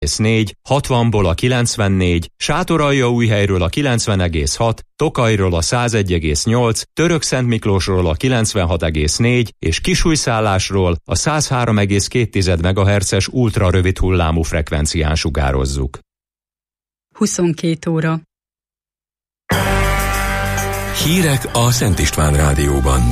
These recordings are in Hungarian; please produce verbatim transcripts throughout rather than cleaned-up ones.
négy, hatvanból a kilencvennégy, Sátoraljaújhelyről a kilencven egész hat, Tokajról a száz egy egész nyolc, Törökszentmiklósról a kilencvenhat egész négy és Kisújszállásról a száz három egész két megahertzes ultra rövid hullámú frekvencián sugározzuk. huszonkettő óra. Hírek a Szent István Rádióban.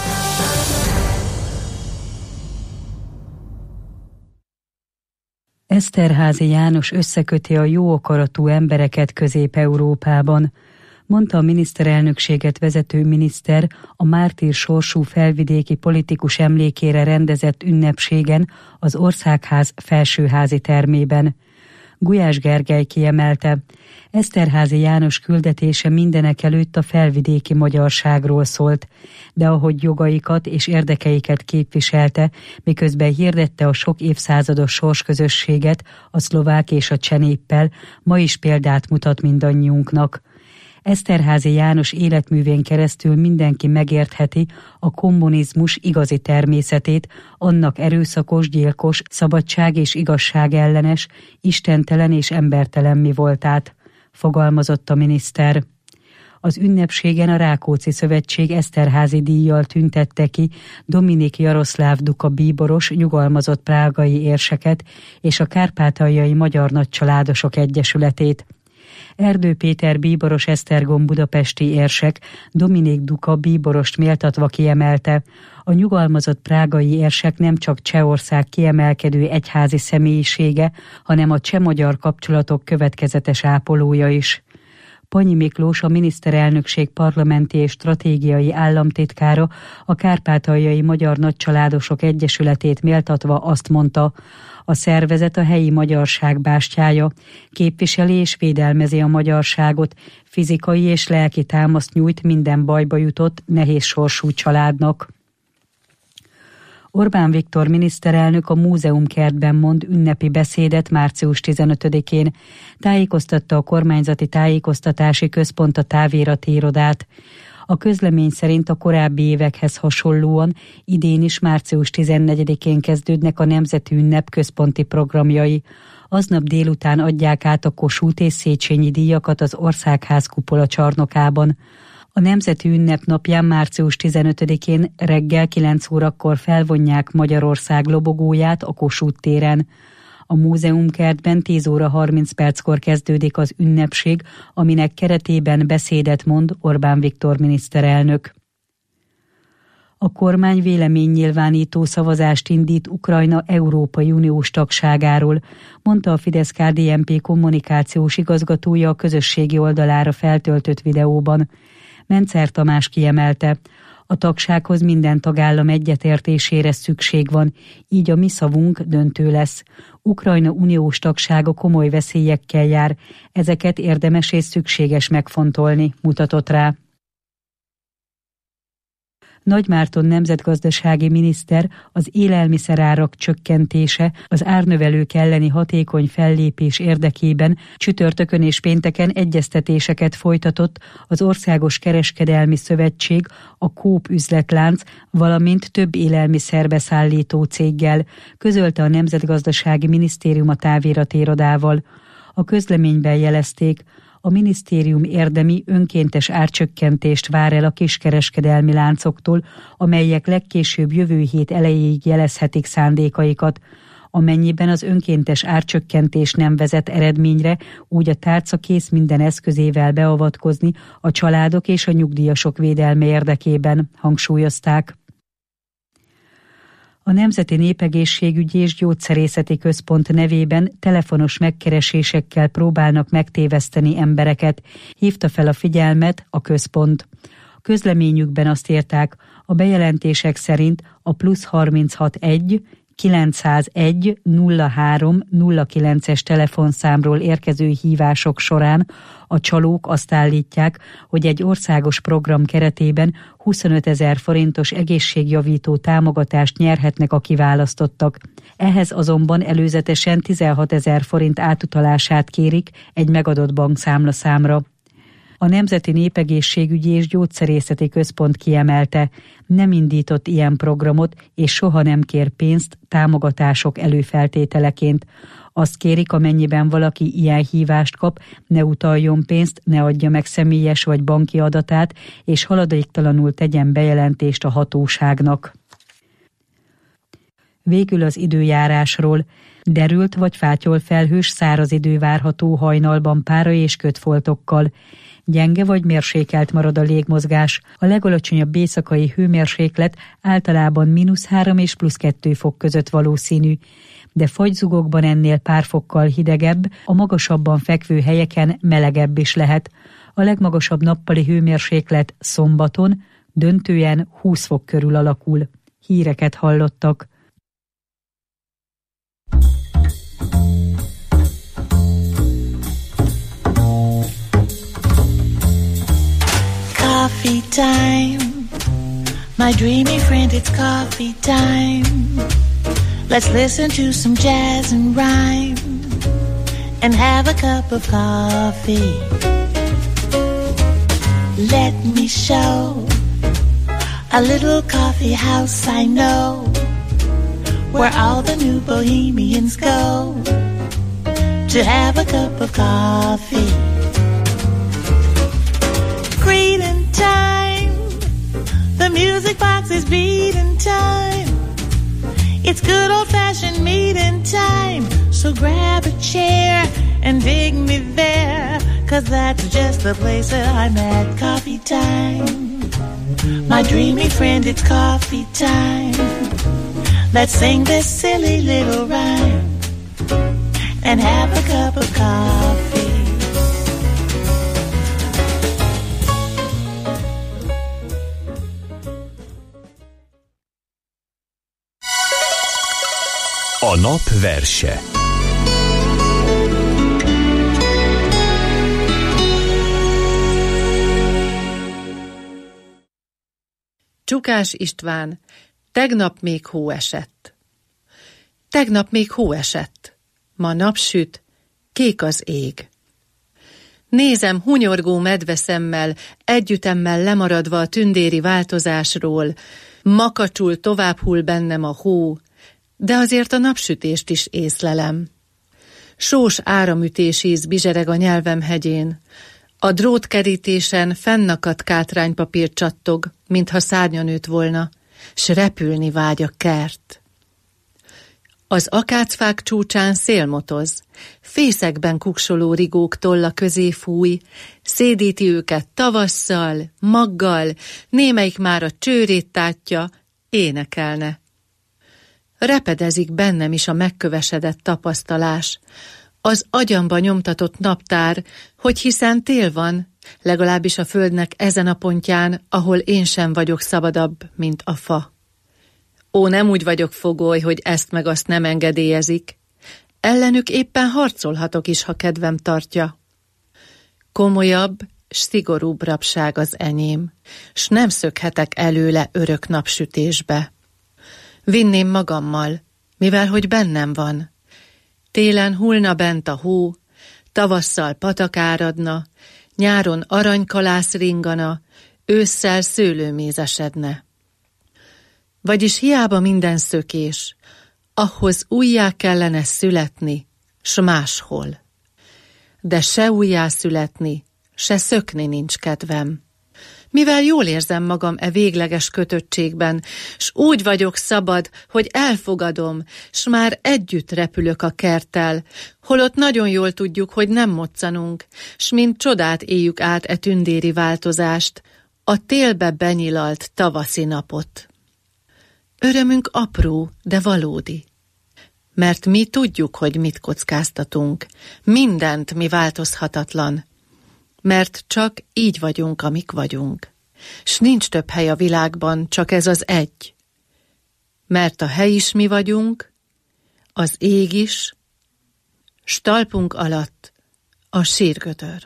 Eszterházy János összeköti a jó akaratú embereket Közép-Európában, mondta a miniszterelnökséget vezető miniszter a mártír sorsú felvidéki politikus emlékére rendezett ünnepségen az Országház felsőházi termében. Gulyás Gergely kiemelte, Eszterházy János küldetése mindenekelőtt a felvidéki magyarságról szólt, de ahogy jogaikat és érdekeiket képviselte, miközben hirdette a sok évszázados sorsközösséget a szlovák és a cseh néppel, ma is példát mutat mindannyiunknak. Eszterházy János életművén keresztül mindenki megértheti a kommunizmus igazi természetét, annak erőszakos, gyilkos, szabadság és igazság ellenes, istentelen és embertelen mi voltát, fogalmazott a miniszter. Az ünnepségen a Rákóczi Szövetség Eszterházy díjjal tüntette ki Dominik Jaroszláv Duka bíboros nyugalmazott prágai érseket és a Kárpátaljai Magyar Nagycsaládosok Egyesületét. Erdő Péter bíboros Esztergom budapesti érsek Dominik Duka bíborost méltatva kiemelte, a nyugalmazott prágai érsek nem csak Csehország kiemelkedő egyházi személyisége, hanem a cseh-magyar kapcsolatok következetes ápolója is. Panyi Miklós, a miniszterelnökség parlamenti és stratégiai államtitkára a Kárpátaljai Magyar Nagycsaládosok Egyesületét méltatva azt mondta, a szervezet a helyi magyarság bástyája, képviseli és védelmezi a magyarságot, fizikai és lelki támaszt nyújt minden bajba jutott, nehéz sorsú családnak. Orbán Viktor miniszterelnök a Múzeumkertben mond ünnepi beszédet március tizenötödikén. Tájékoztatta a kormányzati tájékoztatási központ a távirati irodát. A közlemény szerint a korábbi évekhez hasonlóan idén is március tizennegyedikén kezdődnek a Nemzeti Ünnep központi programjai. Aznap délután adják át a Kossuth és Széchenyi díjakat az Országház kupola csarnokában. A Nemzeti Ünnep napján március tizenötödikén reggel kilenc órakor felvonják Magyarország lobogóját a Kossuth téren. A múzeumkertben tíz óra harminc perckor kezdődik az ünnepség, aminek keretében beszédet mond Orbán Viktor miniszterelnök. A kormány véleménynyilvánító szavazást indít Ukrajna Európai Uniós tagságáról, mondta a Fidesz-ká dé en pé kommunikációs igazgatója a közösségi oldalára feltöltött videóban. Mencer Tamás kiemelte, a tagsághoz minden tagállam egyetértésére szükség van, így a mi szavunk döntő lesz. Ukrajna uniós tagsága komoly veszélyekkel jár, ezeket érdemes és szükséges megfontolni, mutatott rá. Nagy Márton nemzetgazdasági miniszter az élelmiszerárak csökkentése, az árnövelők elleni hatékony fellépés érdekében csütörtökön és pénteken egyeztetéseket folytatott az Országos Kereskedelmi Szövetség, a Coop üzletlánc, valamint több élelmiszerbeszállító céggel, közölte a Nemzetgazdasági Minisztérium a távirati irodával. A közleményben jelezték, a minisztérium érdemi önkéntes árcsökkentést vár el a kiskereskedelmi láncoktól, amelyek legkésőbb jövő hét elejéig jelezhetik szándékaikat. Amennyiben az önkéntes árcsökkentés nem vezet eredményre, úgy a tárca kész minden eszközével beavatkozni a családok és a nyugdíjasok védelme érdekében, hangsúlyozták. A Nemzeti Népegészségügyi és Gyógyszerészeti Központ nevében telefonos megkeresésekkel próbálnak megtéveszteni embereket, hívta fel a figyelmet a központ. A közleményükben azt írták, a bejelentések szerint a plusz harminchat egy kilencszázegy nulla három nulla kilences telefonszámról érkező hívások során a csalók azt állítják, hogy egy országos program keretében huszonötezer forintos egészségjavító támogatást nyerhetnek a kiválasztottak. Ehhez azonban előzetesen tizenhatezer forint átutalását kérik egy megadott bankszámlaszámra. A Nemzeti Népegészségügyi és Gyógyszerészeti Központ kiemelte, nem indított ilyen programot és soha nem kér pénzt támogatások előfeltételeként. Azt kérik, amennyiben valaki ilyen hívást kap, ne utaljon pénzt, ne adja meg személyes vagy banki adatát, és haladéktalanul tegyen bejelentést a hatóságnak. Végül az időjárásról. Derült vagy fátyol felhős száraz idő várható hajnalban pára és kötfoltokkal. Gyenge vagy mérsékelt marad a légmozgás, a legalacsonyabb éjszakai hőmérséklet általában mínusz három és plusz kettő fok között valószínű, de fagyzugokban ennél pár fokkal hidegebb, a magasabban fekvő helyeken melegebb is lehet. A legmagasabb nappali hőmérséklet szombaton döntően húsz fok körül alakul. Híreket hallottak. Coffee time, my dreamy friend, it's coffee time. Let's listen to some jazz and rhyme and have a cup of coffee. Let me show a little coffee house I know, where all the new bohemians go to have a cup of coffee. Greeting time, the music box is beating time. It's good old-fashioned meeting time, so grab a chair and dig me there, 'cause that's just the place that I'm at. Coffee time, my dreamy friend, it's coffee time. Let's sing this silly little rhyme and have a cup of coffee. A nap verse. Csukás István, tegnap még hó esett. Tegnap még hó esett, ma napsüt, kék az ég. Nézem hunyorgó medveszemmel, együttemmel lemaradva a tündéri változásról, makacsul tovább hull bennem a hó, de azért a napsütést is észlelem. Sós áramütésíz bizsereg a nyelvem hegyén, a drótkerítésen fennakadt kátránypapír csattog, mintha szárnya nőtt volna, s repülni vágy a kert. Az akácfák csúcsán szélmotoz, fészekben kuksoló rigók tolla közé fúj, szédíti őket tavasszal, maggal, némelyik már a csőrét tátja, énekelne. Repedezik bennem is a megkövesedett tapasztalás, az agyamba nyomtatott naptár, hogy hiszen tél van, legalábbis a földnek ezen a pontján, ahol én sem vagyok szabadabb, mint a fa. Ó, nem úgy vagyok fogoly, hogy ezt meg azt nem engedélyezik. Ellenük éppen harcolhatok is, ha kedvem tartja. Komolyabb, s szigorúbb rabság az enyém, s nem szökhetek előle örök napsütésbe. Vinném magammal, mivel hogy bennem van. Télen hullna bent a hó, tavasszal patak áradna, nyáron aranykalász ringana, ősszel szőlőmézesedne. Vagyis hiába minden szökés, ahhoz újjá kellene születni, s máshol. De se újjá születni, se szökni nincs kedvem. Mivel jól érzem magam e végleges kötöttségben, s úgy vagyok szabad, hogy elfogadom, s már együtt repülök a kerttel, holott nagyon jól tudjuk, hogy nem moccanunk, s mint csodát éljük át e tündéri változást, a télbe benyilalt tavaszi napot. Örömünk apró, de valódi. Mert mi tudjuk, hogy mit kockáztatunk, mindent mi változhatatlan, mert csak így vagyunk, amik vagyunk. S nincs több hely a világban, csak ez az egy. Mert a hely is mi vagyunk, az ég is, s talpunk alatt a sírgödör.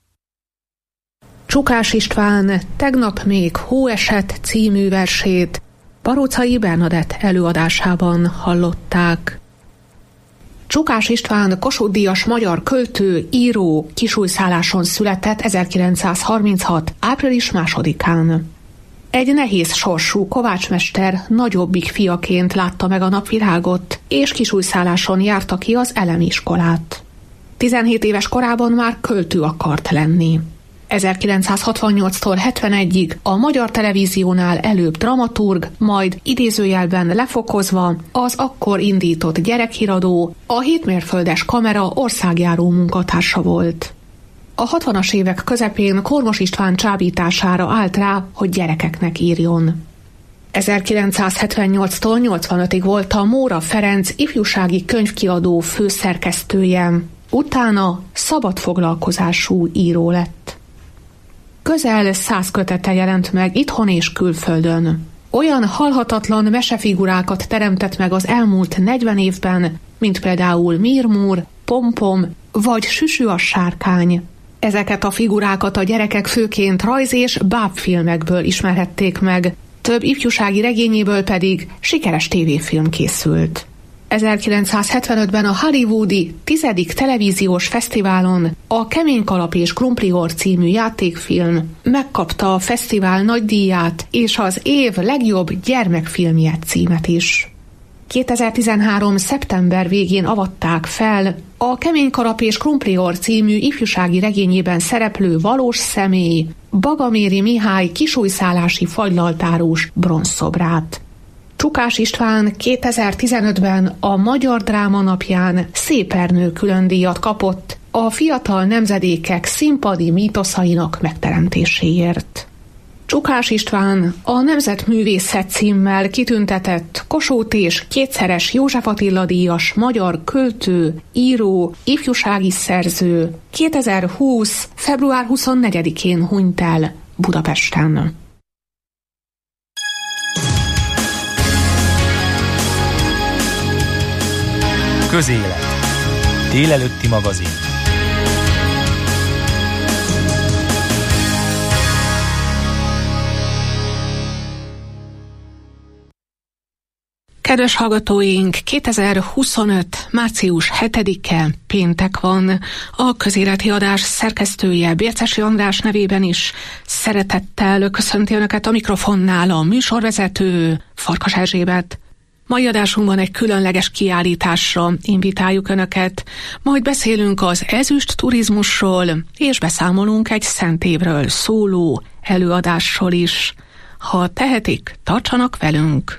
Csukás István tegnap még hó esett című versét Baróczai Bernadett előadásában hallották. Csukás István Kossuth-díjas magyar költő, író Kisújszálláson született ezerkilencszázharminchat. április másodikán. egy nehéz sorsú kovácsmester nagyobbik fiaként látta meg a napvilágot, és Kisújszálláson járta ki az elemi iskolát. tizenhét éves korában már költő akart lenni. ezerkilencszázhatvannyolctól hetvenegyig a Magyar Televíziónál előbb dramaturg, majd idézőjelben lefokozva az akkor indított gyerekhíradó, a Hétmérföldes Kamera országjáró munkatársa volt. A hatvanas évek közepén Kormos István csábítására állt rá, hogy gyerekeknek írjon. ezerkilencszázhetvennyolctól nyolcvanötig volt a Móra Ferenc ifjúsági könyvkiadó főszerkesztője, utána szabadfoglalkozású író lett. Közel száz kötete jelent meg itthon és külföldön. Olyan halhatatlan mesefigurákat teremtett meg az elmúlt negyven évben, mint például Mirmúr, Pompom vagy Süsü a sárkány. Ezeket a figurákat a gyerekek főként rajz- és bábfilmekből ismerhették meg, több ifjúsági regényéből pedig sikeres tévéfilm készült. ezerkilencszázhetvenötben a hollywoodi tizedik televíziós fesztiválon a Kemény kalap és krumplior című játékfilm megkapta a fesztivál nagydíját és az év legjobb gyermekfilmje címet is. kétezer-tizenhárom. szeptember végén avatták fel a Kemény kalap és krumplior című ifjúsági regényében szereplő valós személy, Bagaméri Mihály kisújszállási fagylaltárós bronzszobrát. Csukás István kétezer-tizenötben a Magyar Dráma Napján Szépernő különdíjat kapott a fiatal nemzedékek színpadi mítoszainak megteremtéséért. Csukás István a Nemzetművészet címmel kitüntetett Kossuth és kétszeres József Attila díjas magyar költő, író, ifjúsági szerző kétezer-húsz. február huszonnegyedikén hunyt el Budapesten. Közélet. Délelőtti magazin. Kedves hallgatóink, kétezer-huszonöt. március hetedike péntek van. A közéleti adás szerkesztője Bércesi András nevében is szeretettel köszönti Önöket a mikrofonnál a műsorvezető Farkas Erzsébet. Mai adásunkban egy különleges kiállításra invitáljuk Önöket, majd beszélünk az ezüst turizmusról, és beszámolunk egy szent évről szóló előadásról is. Ha tehetik, tartsanak velünk!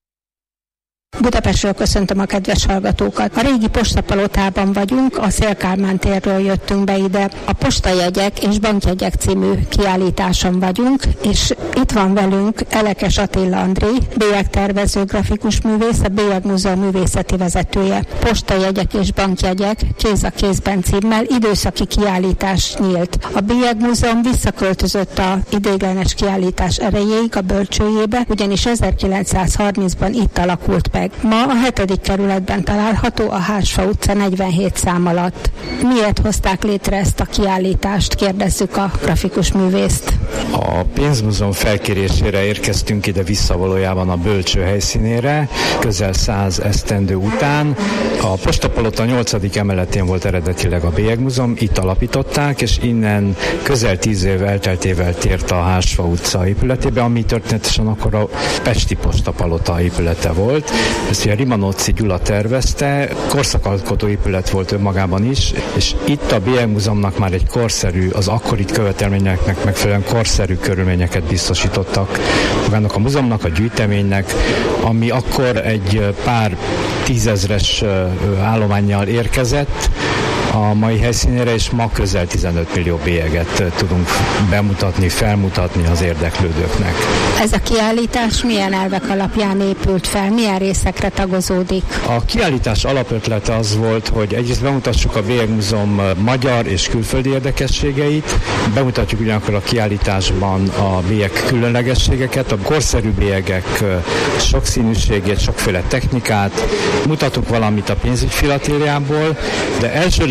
Budapestről köszöntöm a kedves hallgatókat. A régi postapalotában vagyunk, a Széll-Kálmán térről jöttünk be ide. A Postajegyek és Bankjegyek című kiállításon vagyunk, és itt van velünk Elekes Attila André, bélyegtervező grafikus művész, a Bélyeg Múzeum művészeti vezetője. Postajegyek és Bankjegyek kéz a kézben címmel időszaki kiállítás nyílt. A Bélyeg Múzeum visszaköltözött a ideiglenes kiállítás erejéig a bölcsőjébe, ugyanis ezerkilencszázharmincban itt alakult meg. Ma a hetedik kerületben található a Hársfa utca negyvenhét szám alatt. Miért hozták létre ezt a kiállítást? Kérdezzük a grafikus művészt. A pénzmúzeum felkérésére érkeztünk ide vissza valójában a bölcső helyszínére, közel száz esztendő után. A Postapalota nyolcadik emeletén volt eredetileg a Bélyegmúzeum, itt alapították, és innen közel tíz év elteltével tért a Hársfa utca épületébe, ami történetesen akkor a Pesti Postapalota épülete volt. Ezt ugye Rimanóczy Gyula tervezte, korszakalkotó épület volt önmagában is, és itt a Bélyegmúzeumnak már egy korszerű, az akkori követelményeknek megfelelően korszerű körülményeket biztosítottak magának a múzeumnak, a gyűjteménynek, ami akkor egy pár tízezres állománnyal érkezett a mai helyszínére, és ma közel tizenöt millió bélyeget tudunk bemutatni, felmutatni az érdeklődőknek. Ez a kiállítás milyen elvek alapján épült fel, milyen részekre tagozódik? A kiállítás alapötlete az volt, hogy egyrészt bemutassuk a Bélyegmúzeum magyar és külföldi érdekességeit, bemutatjuk ugyanakkor a kiállításban a bélyeg különlegességeket, a korszerű bélyegek sokszínűségét, sokféle technikát, mutatunk valamit a pénzügyfilatériából, de elsődleg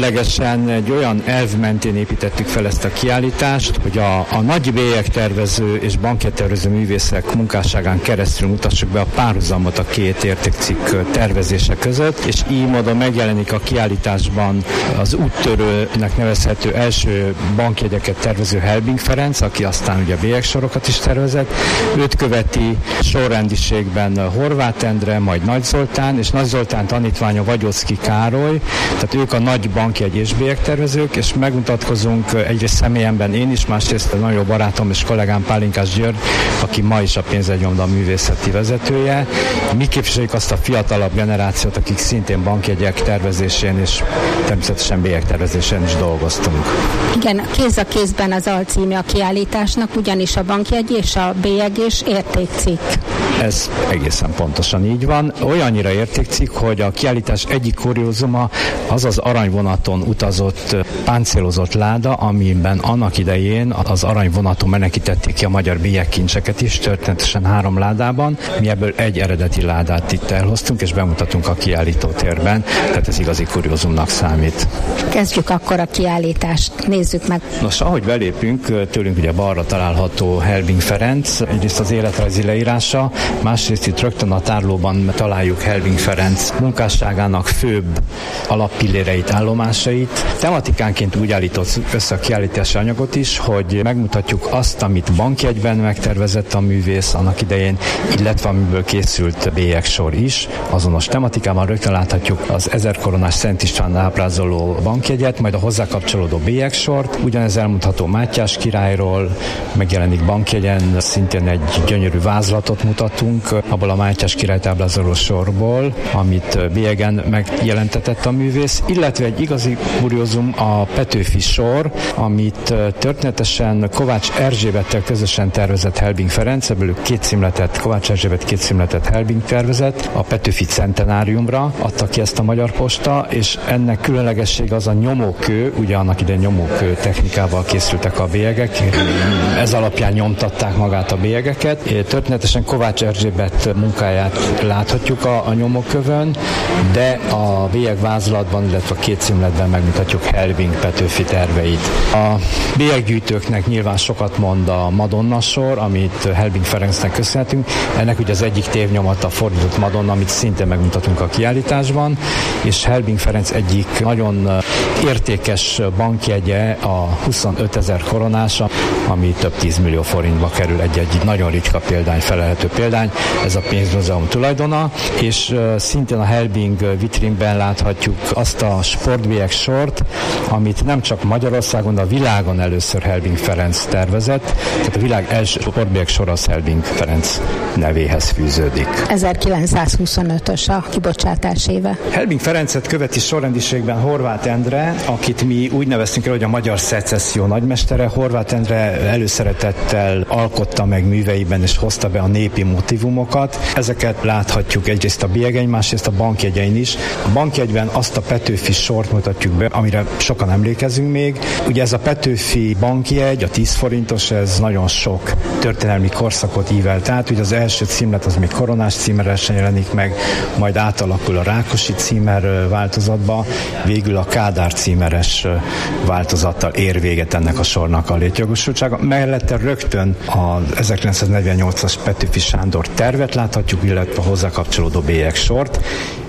különlegesen egy olyan elv mentén építettük fel ezt a kiállítást, hogy a, a nagy bélyegtervező és bankjegytervező művészek munkásságán keresztül mutassuk be a párhuzamot a két értékcikk tervezése között, és így módon megjelenik a kiállításban az úttörőnek nevezhető első bankjegyeket tervező Helbing Ferenc, aki aztán ugye bélyegsorokat is tervezett. Őt követi sorrendiségben Horváth Endre, majd Nagy Zoltán, és Nagy Zoltán tanítványa Vagyocki Károly, tehát ők a nagy bankjegy és bélyegtervezők, és megmutatkozunk egyrészt személyemben én is, másrészt a nagyon jó barátom és kollégám Pálinkás György, aki ma is a Pénzegynyomda művészeti vezetője. Mi képviseljük azt a fiatalabb generációt, akik szintén bankjegyek tervezésén és természetesen bélyegtervezésén is dolgoztunk. Igen, kéz a kézben az alcíme a kiállításnak, ugyanis a bankjegy és a bélyeg és értékcikk. Ez egészen pontosan így van. Olyannyira értékcikk, hogy a kiállítás egyik kuriózuma az az aranyvonaton utazott páncélozott láda, amiben annak idején az aranyvonaton menekítették ki a magyar bélyegkincseket is, történetesen három ládában. Mi ebből egy eredeti ládát itt elhoztunk, és bemutatunk a kiállítótérben, tehát ez igazi kuriózumnak számít. Kezdjük akkor a kiállítást, nézzük meg. Nos, ahogy belépünk, tőlünk ugye balra található Helbing Ferenc, egyrészt az életrajzi leírása, másrészt itt rögtön a tárlóban találjuk Helbing Ferenc munkásságának főbb alappilléreit, állomásait. Tematikánként úgy állított össze a kiállítási anyagot is, hogy megmutatjuk azt, amit bankjegyben megtervezett a művész annak idején, illetve amiből készült bélyegsor is. Azonos tematikában rögtön láthatjuk az ezer koronás Szent István ábrázoló bankjegyet, majd a hozzá kapcsolódó bélyegsort. Ugyanez elmondható Mátyás királyról, megjelenik bankjegyen, szintén egy gyönyörű vázlatot mutatunk abból a Mátyás királyt ábrázoló sorból, amit bélyegen megjelentetett a művész, illetve egy igazi kuriózum a Petőfi sor, amit történetesen Kovács Erzsébettel közösen tervezett Helbing Ferenc, ebből két címletet, Kovács Erzsébet két címletet Helbing tervezett, a Petőfi centenáriumra adta ki ezt a Magyar Posta, és ennek különlegessége az a nyomókő, ugye annak idején nyomókő technikával készültek a bélyegek, ez alapján nyomtatták magát a bélyegeket. Történetesen Kovács Erzsébet munkáját láthatjuk a, a nyomókövön, de a bélyegvázlatban, illetve a két címletben megmutatjuk Helbing Petőfi terveit. A bélyeggyűjtőknek nyilván sokat mond a Madonna sor, amit Helbing Ferencnek köszönhetünk. Ennek ugye az egyik tévnyomata a fordított Madonna, amit szintén megmutatunk a kiállításban, és Helbing Ferenc egyik nagyon értékes bankjegye a huszonötezer koronása, ami több tízmillió forintba kerül, egy-egy nagyon ritka példány, felelhető példány. Ez a pénzmúzeum tulajdona, és szintén a Helbing vitrínben láthatjuk azt a sportbélyeg sort, amit nem csak Magyarországon, de a világon először Helbing Ferenc tervezett. Tehát a világ első sportbélyeg sor az Helbing Ferenc nevéhez fűződik. ezerkilencszázhuszonötös a kibocsátás éve. Helbing Ferencet követi sorrendiségben Horváth Endre, akit mi úgy neveztünk el, hogy a magyar szecesszió nagymestere. Horváth Endre előszeretettel alkotta meg műveiben, és hozta be a népi motivumokat. Ezeket láthatjuk egyrészt a bélyegen, másrészt a bankjegyein is. A bankjegyben azt a Petőfi sort mutatjuk be, amire sokan emlékezünk még. Ugye ez a Petőfi bankjegy, a tíz forintos, ez nagyon sok történelmi korszakot ívelt át. Ugye az első címlet az még koronás címeresen jelenik meg, majd átalakul a Rákosi címer változatba, végül a Kádár címeres változattal ér véget ennek a sornak a létjogosultsága. Mellette rögtön az ezerkilencszáznegyvennyolcas Petőfi Sándor tervet láthatjuk, illetve a hozzá kapcsolódó bélyegsort.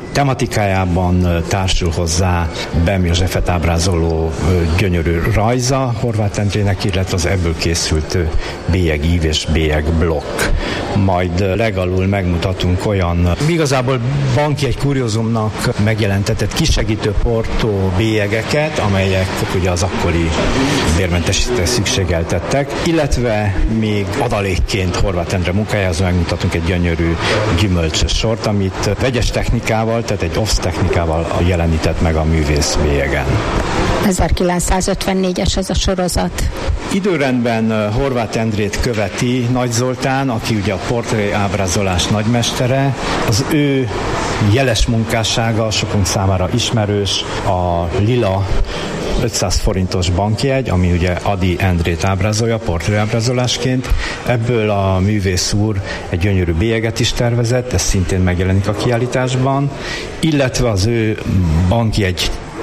Tematikájában társul hozzá Bem Józsefet ábrázoló gyönyörű rajza Horváth Endrének, illetve az ebből készült bélyegív és bélyegblokk. Majd legalul megmutatunk olyan igazából bankjegy kuriózumnak megjelentetett kisegítő portó bélyegeket, amelyek ugye az akkori bérmentesítésre szükségeltettek, illetve még adalékként Horváth Endre munkájához megmutatunk egy gyönyörű gyümölcsös sort, amit vegyes technikával, tehát egy off technikával jelenített meg a művész bélyegen. ezerkilencszázötvennégyes ez a sorozat. Időrendben Horváth Endrét követi Nagy Zoltán, aki ugye a portré ábrázolás nagymestere. Az ő jeles munkássága sokunk számára ismerős, a lila ötszáz forintos bankjegy, ami ugye Ady Endrét ábrázolja portréábrázolásként. Ebből a művész úr egy gyönyörű bélyeget is tervezett, ez szintén megjelenik a kiállításban, illetve az ő bankjegy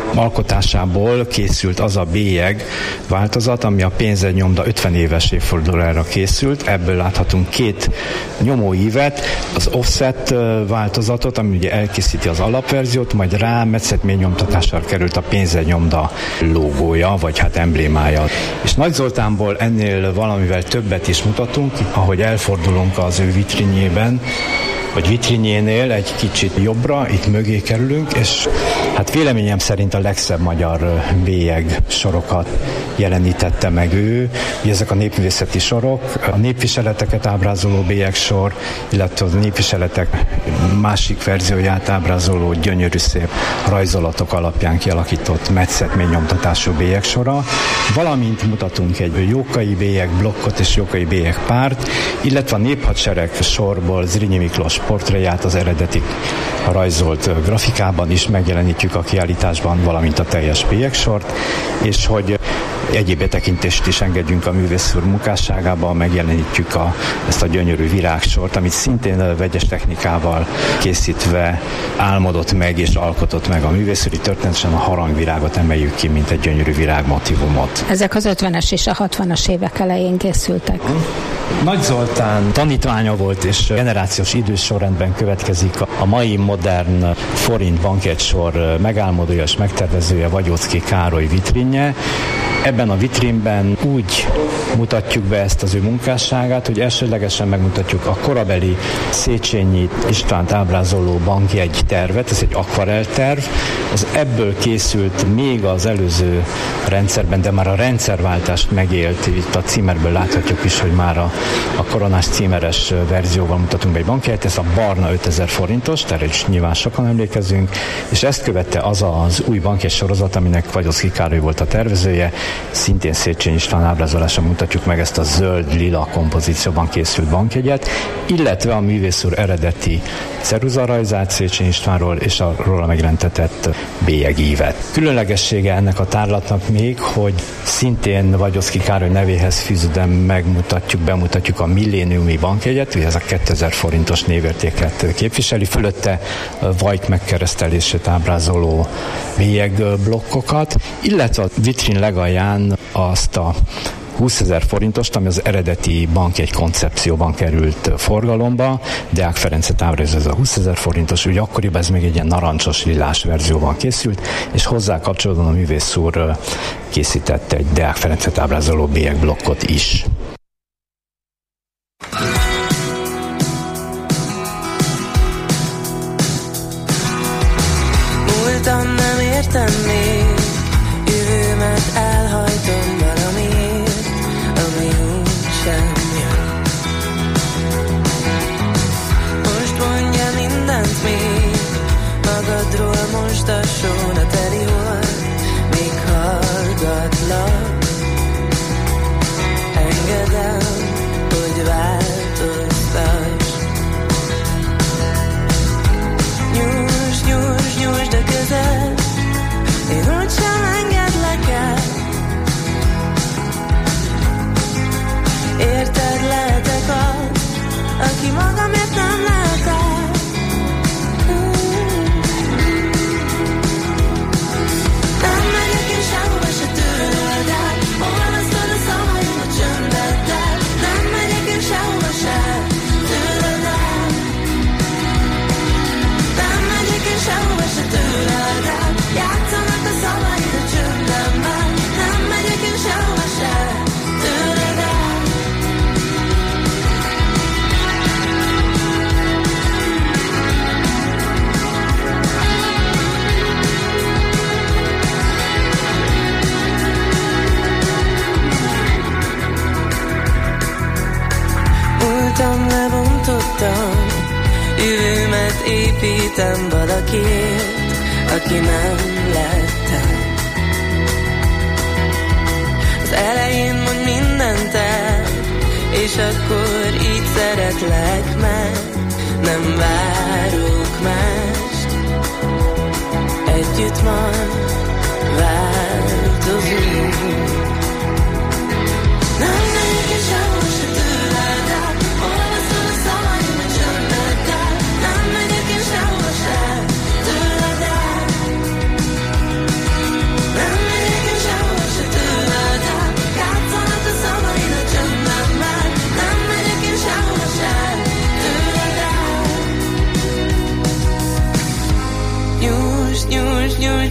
alkotásából készült az a bélyeg változat, ami a pénzegynyomda ötven éves évfordulójára készült. Ebből láthatunk két nyomóívet, az offset változatot, ami ugye elkészíti az alapverziót, majd rá metszetmény nyomtatásra került a pénzegynyomda logója, vagy hát emblémája. És Nagy Zoltánból ennél valamivel többet is mutatunk, ahogy elfordulunk az ő vitrínjében, vagy vitrínjénél egy kicsit jobbra, itt mögé kerülünk, és hát véleményem szerint a legszebb magyar bélyeg sorokat jelenítette meg ő. Ugye ezek a népművészeti sorok, a népviseleteket ábrázoló bélyegsor, illetve a népviseletek másik verzióját ábrázoló gyönyörű szép rajzolatok alapján kialakított metszetmény nyomtatású bélyegsora, valamint mutatunk egy jókai bélyeg blokkot és jókai bélyeg párt, illetve a néphadsereg sorból Zrínyi Miklós portréját az eredeti rajzolt grafikában is megjelenítjük a kiállításban, valamint a teljes bélyegsort, és hogy egyéb betekintést is engedjünk a művész úr munkásságában, megjelenítjük a, ezt a gyönyörű virágsort, amit szintén vegyes technikával készítve álmodott meg és alkotott meg a művész úr. Történetesen a harangvirágot emeljük ki, mint egy gyönyörű virágmotívumot. Ezek az ötvenes és a hatvanas évek elején készültek. Nagy Zoltán tanítványa volt, és generációs idősorrendben következik a mai modern forint bankjegysor megálmodója és megtervezője, Vagyóczky Károly vitrínje. Ebben a vitrínben úgy mutatjuk be ezt az ő munkásságát, hogy elsődlegesen megmutatjuk a korabeli Széchenyi Istvánt ábrázoló bankjegy tervet, ez egy akvarell terv, az ebből készült még az előző rendszerben, de már a rendszerváltást megélt, itt a címerből láthatjuk is, hogy már a, a koronás címeres verzióval mutatunk be egy bankjegyet, ez a barna ötezer forintos, erre is nyilván sokan emlékezünk, és ezt követte az az új bankjegy sorozat, aminek Vagyóczky Károly volt a tervezője, szintén Széchenyi István ábrázolása mutatjuk meg ezt a zöld-lila kompozícióban készült bankjegyet, illetve a művész úr eredeti ceruzarajzát Széchenyi Istvánról és a róla megjelentetett bélyegívet. Különlegessége ennek a tárlatnak még, hogy szintén Vagyóczky Károly nevéhez fűződően megmutatjuk, bemutatjuk a milléniumi bankjegyet, ugye ez a kétezer forintos névértéket képviseli, fölötte Vajk megkeresztelését ábrázoló bélyegblokkokat, illetve a vitrin legalján azt a húszezer forintost, ami az eredeti bankjegy koncepcióban került forgalomba. Deák Ferencet ábrázol ez a húszezer forintos, ugye akkoriban ez még egy ilyen narancsos, lilás verzióban készült, és hozzá kapcsolódóan a művész úr készített egy Deák Ferencet ábrázoló bélyegblokkot is. Múltam nem értem még, jövőmet elhajtom valamiért, ami úgysem jön. Most mondja mindent még, magadról most a sóna teli volt, még hallgatlak. Engedem, hogy változtass. Nyújts, nyújts, nyújts, de közel, én úgysem engedlek el. Érted, lehetek az, aki magamért nem lehet el. Nem megyek én sehova se tőled el, olvasztod a szavaim a csöndeddel. Nem megyek én sehova se tőled el. Nem megyek én sehova se tőled el, játszanak a szavaid a csöndemmel. Nem megyek én sehova se tőled el. Múltam, lebontottam, jövőmet építem valakiért, aki nem lettem. Az elején mond mindent el, és akkor így szeretlek meg, nem várok mást. Együtt majd változunk. Nem megyek én sehol se tőled el, olvasztod a szavaim a csöndeddel. Nem megyek én sehol se tőled el.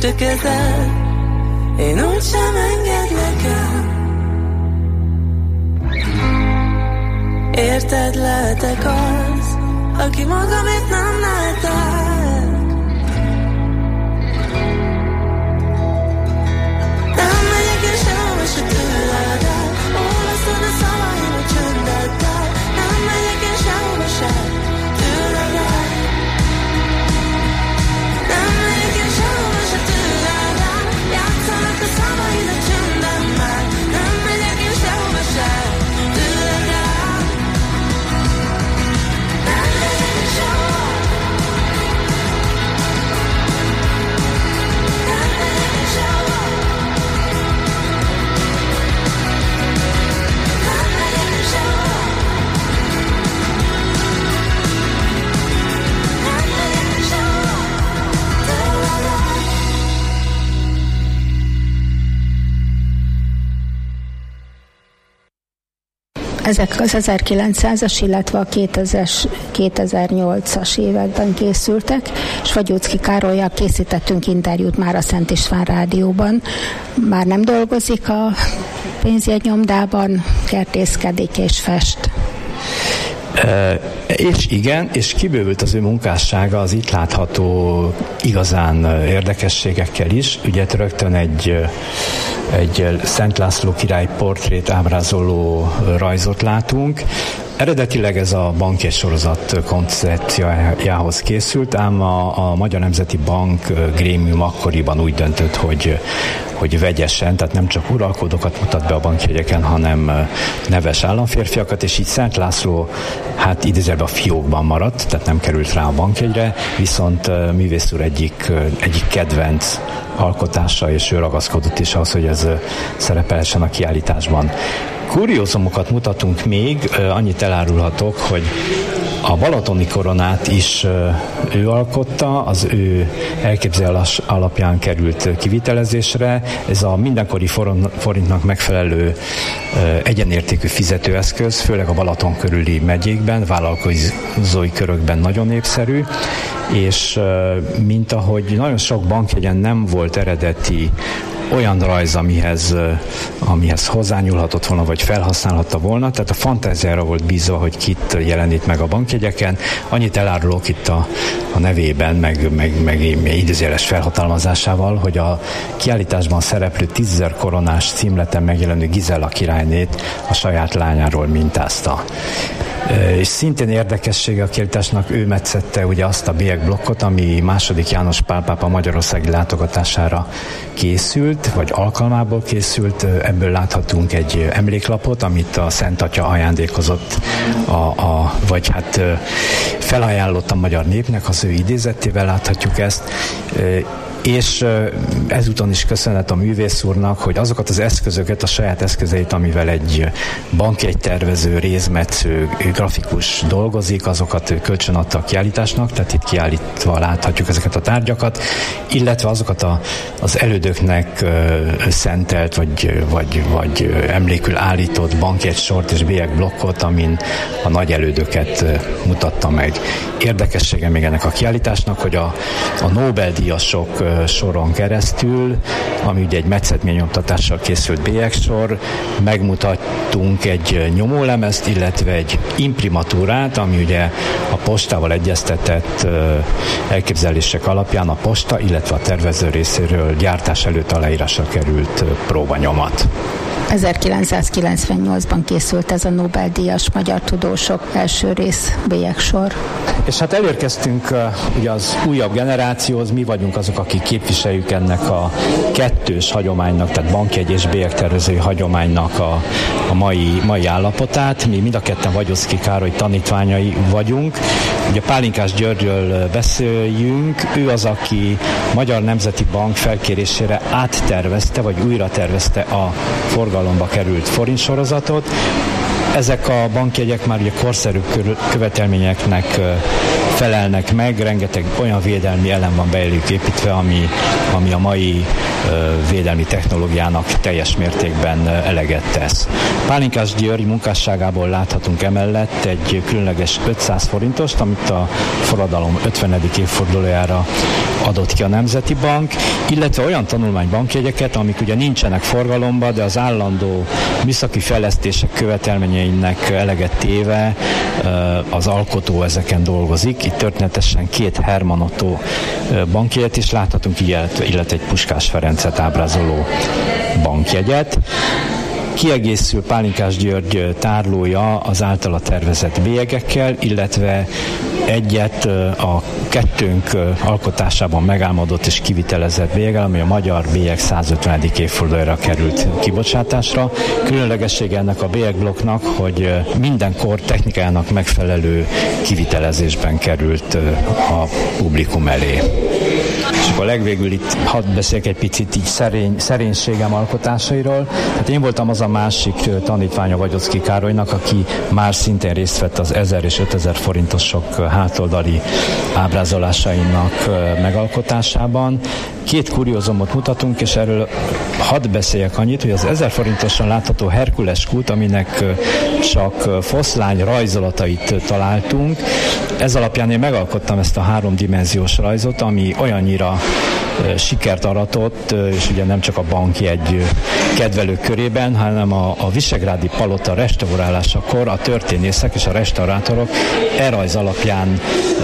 a kezed, én úgysem engedlek el. Érted, lehetek az, aki magamét nem lehetek. Nem megyek és sehova se tőled el, olvasztod a szavaim a csöndeddel. Nem megyek és sehova se tőled el. Nem megyek és sehova se tőled el, játszanak a szavaid a csöndemmel. Nem megyek és sehova se tőled el. Nem megyek és sehova. Nem megyek és sehova. Nem megyek és sehova. Nem megyek és sehova. Tőled el. Ezek az ezerkilencszázas, illetve a kétezres, kétezer-nyolcas években készültek, és Fagyóczky Károlyjal készítettünk interjút már a Szent István Rádióban. Már nem dolgozik a pénzjegynyomdában, kertészkedik és fest. E, és igen, és kibővült az ő munkássága az itt látható igazán érdekességekkel is. Ugye rögtön egy, egy Szent László király portrét ábrázoló rajzot látunk. Eredetileg ez a bankjegy sorozat koncepciójához készült, ám a, a Magyar Nemzeti Bank grémium akkoriban úgy döntött, hogy, hogy vegyesen, tehát nem csak uralkodókat mutat be a bankjegyeken, hanem neves államférfiakat, és így Szent László hát idézőjelben a fiókban maradt, tehát nem került rá a bankjegyre, viszont művész úr egyik, egyik kedvenc alkotása, és ő ragaszkodott is ahhoz, hogy ez szerepelhessen a kiállításban. Kuriózumokat mutatunk még, annyit elárulhatok, hogy a balatoni koronát is ő alkotta, az ő elképzelés alapján került kivitelezésre. Ez a mindenkori forintnak megfelelő egyenértékű fizetőeszköz, főleg a Balaton körüli megyékben, vállalkozói körökben nagyon népszerű, és mint ahogy nagyon sok bankjegyen nem volt eredeti olyan rajz, amihez, amihez hozzányúlhatott volna, vagy felhasználhatta volna, tehát a fantáziára volt bízva, hogy kit jelenít meg a bankjegyeken. Annyit elárulok itt a, a nevében, meg, meg, meg idézőjeles felhatalmazásával, hogy a kiállításban szereplő tízezer koronás címleten megjelenő Gizella királynét a saját lányáról mintázta. És szintén érdekessége a kiállításnak, ő metszette ugye azt a bélyegblokkot, ami második János Pál pápa magyarországi látogatására készült, vagy alkalmából készült. Ebből láthatunk egy emléklapot, amit a Szent Atya ajándékozott, a, a, vagy hát felajánlott a magyar népnek, az ő idézettével láthatjuk ezt. És ezúton is köszönet a művész úrnak, hogy azokat az eszközöket, a saját eszközeit, amivel egy bankjegytervező, rézmetsző, grafikus dolgozik, azokat kölcsönadta a kiállításnak, tehát itt kiállítva láthatjuk ezeket a tárgyakat, illetve azokat a, az elődöknek szentelt, vagy, vagy, vagy emlékül állított bankjegysort és bélyegblokkot, amin a nagy elődöket mutatta meg. Érdekessége még ennek a kiállításnak, hogy a, a Nobel-díjasok soron keresztül, ami ugye egy metszetménynyomtatással készült bélyegsor, megmutattunk egy nyomólemezt, illetve egy imprimatúrát, ami ugye a postával egyeztetett elképzelések alapján a posta, illetve a tervező részéről gyártás előtt aláírásra került próbanyomat. ezerkilencszázkilencvennyolcban készült ez a Nobel-díjas magyar tudósok első rész bélyegsor. És hát elérkeztünk uh, ugye az újabb generációhoz, mi vagyunk azok, akik képviseljük ennek a kettős hagyománynak, tehát bankjegy és bélyegtervezői hagyománynak a, a mai, mai állapotát. Mi mind a ketten Fagyóczky Károly tanítványai vagyunk. Ugye Pálinkás Györgyről beszéljünk, ő az, aki Magyar Nemzeti Bank felkérésére áttervezte, vagy újra tervezte a forgalomba került forintsorozatot. Ezek a bankjegyek már ugye korszerű követelményeknek felelnek meg, rengeteg olyan védelmi elem van beléjük építve, ami, ami a mai védelmi technológiának teljes mértékben eleget tesz. Pálinkás György munkásságából láthatunk emellett egy különleges ötszáz forintost, amit a forradalom ötvenedik évfordulójára adott ki a Nemzeti Bank, illetve olyan tanulmánybankjegyeket, amik ugye nincsenek forgalomba, de az állandó műszaki fejlesztések követelményeinek eleget téve az alkotó ezeken dolgozik. Itt történetesen két Hermann Otto bankjegyet is láthatunk, illetve egy Puskás Ferencet ábrázoló bankjegyet. Kiegészül Pálinkás György tárlója az általa tervezett bélyegekkel, illetve egyet a kettőnk alkotásában megálmodott és kivitelezett bélyeggel, ami a magyar bélyeg százötvenedik évfordulójára került kibocsátásra. Különlegessége ennek a bélyegblokknak, hogy minden kor technikájának megfelelő kivitelezésben került a publikum elé. És akkor legvégül itt hadd beszéljek egy picit így szerény, szerénységem alkotásairól. Hát én voltam az a másik tanítványa Vagyocki Károlynak, aki már szintén részt vett az ezer és ötezer forintosok hátoldali ábrázolásainak megalkotásában. Két kuriózumot mutatunk, és erről hadd beszéljek annyit, hogy az ezer forintosan látható Herkules kút, aminek csak foszlány rajzolatait találtunk. Ez alapján én megalkottam ezt a háromdimenziós rajzot, ami olyannyira sikert aratott, és ugye nem csak a bankjegy kedvelők körében, hanem a, a Visegrádi Palota restaurálásakor a történészek és a restaurátorok e rajz alapján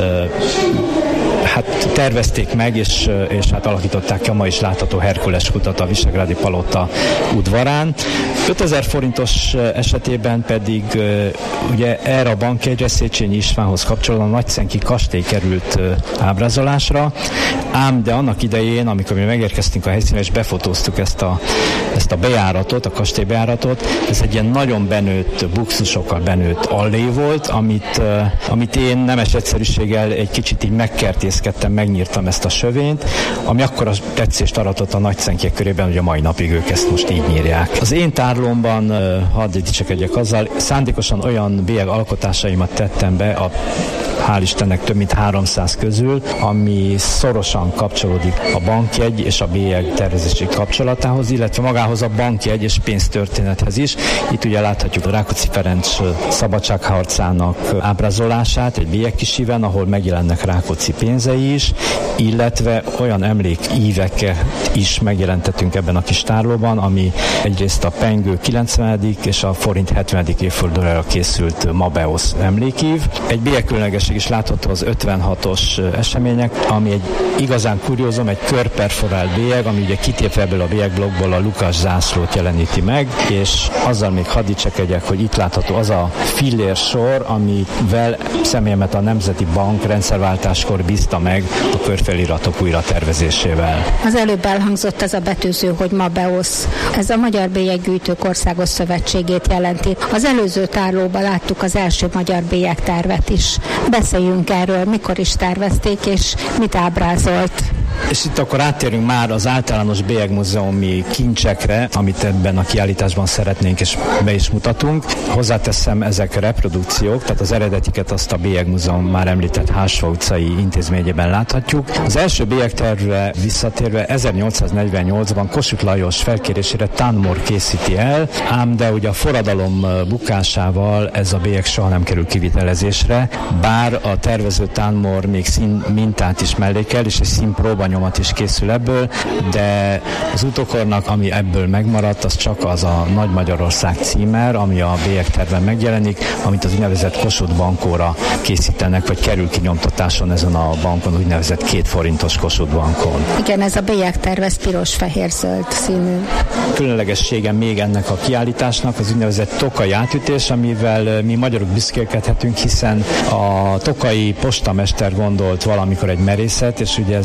hát tervezték meg, és, és hát alakították ki a ma is látható Herkules kutat a Visegrádi Palota udvarán. ötezer forintos esetében pedig ugye erre a bankjegyre Széchenyi Istvánhoz kapcsolódóan a Nagyszenki kastély került ábrázolásra, ám de annak idején, amikor mi megérkeztünk a helyszínre, és befotóztuk ezt a, ezt a bejáratot, a kastély bejáratot, ez egy ilyen nagyon benőtt, buxusokkal benőtt allé volt, amit, amit én nemes egyszerűséggel egy kicsit így megkertészkedtem, megnyírtam ezt a sövényt, ami akkor a tetszést aratott a nagyszenkiek körében, hogy a mai napig ők ezt most így nyírják. Az én tárlómban, hadd dicsekedjek azzal, szándékosan olyan bélyeg alkotásaimat tettem be, a hál' Istennek több mint háromszáz közül, ami szorosan kapcsolódik a bankjegy és a bélyeg tervezési kapcsolatához, illetve magához a bankjegy és pénztörténethez is. Itt ugye láthatjuk a Rákóczi Ferenc szabadságharcának ábrázolását egy bélyegkisíven, ahol megjelennek Rákóczi pénzei is, illetve olyan emlékíveket is megjelentettünk ebben a kis tárlóban, ami egyrészt a pengő kilencvenedik és a forint hetvenedik évfordulójára készült Mabeosz emlékív. Egy bélyegkülönlegesség is látható az ötvenhatos események, ami egy igazán kuriózum, egy körperforált bélyeg, ami ugye kitépve ebből a bélyegblokkból a Lukas zászlót jeleníti meg, és azzal még hadd dicsekedjek, hogy itt látható az a fillér sor, amivel személyemet a Nemzeti Bank rendszerváltáskor bízta meg a körfeliratok újra tervezésével. Az előbb elhangzott ez a betűző, hogy Mabeosz. Ez a Magyar Bélyeggyűjtők Országos Szövetségét jelenti. Az előző tárlóban láttuk az első magyar bélyegtervet is. Beszéljünk erről, mikor is tervezték, és mit ábrázolt. És itt akkor áttérünk már az általános bélyegmúzeumi kincsekre, amit ebben a kiállításban szeretnénk és be is mutatunk. Hozzáteszem, ezek reprodukciók, tehát az eredetiket azt a Bélyegmúzeum már említett Hársfa utcai intézményében láthatjuk. Az első bélyegtervre visszatérve ezernyolcszáznegyvennyolcban Kossuth Lajos felkérésére Tanmor készíti el, ám de ugye a forradalom bukásával ez a bélyeg soha nem kerül kivitelezésre, bár a tervező Tanmor még szín mintát is mellékel, és egy színpróbanyomat is készül ebből, de az utókornak, ami ebből megmaradt, az csak az a Nagy Magyarország címer, ami a bélyegterven megjelenik, amit az úgynevezett Kossuth bankóra készítenek, vagy kerül kinyomtatáson ezen a bankon, úgynevezett két forintos Kossuth bankon. Igen, ez a bélyegterv, ez piros-fehér-zöld színű. Különlegessége még ennek a kiállításnak az úgynevezett tokai átütés, amivel mi magyarok büszkélkedhetünk, hiszen a tokai postamester gondolt valamikor egy merészet, és ugye ezeket a bélyeg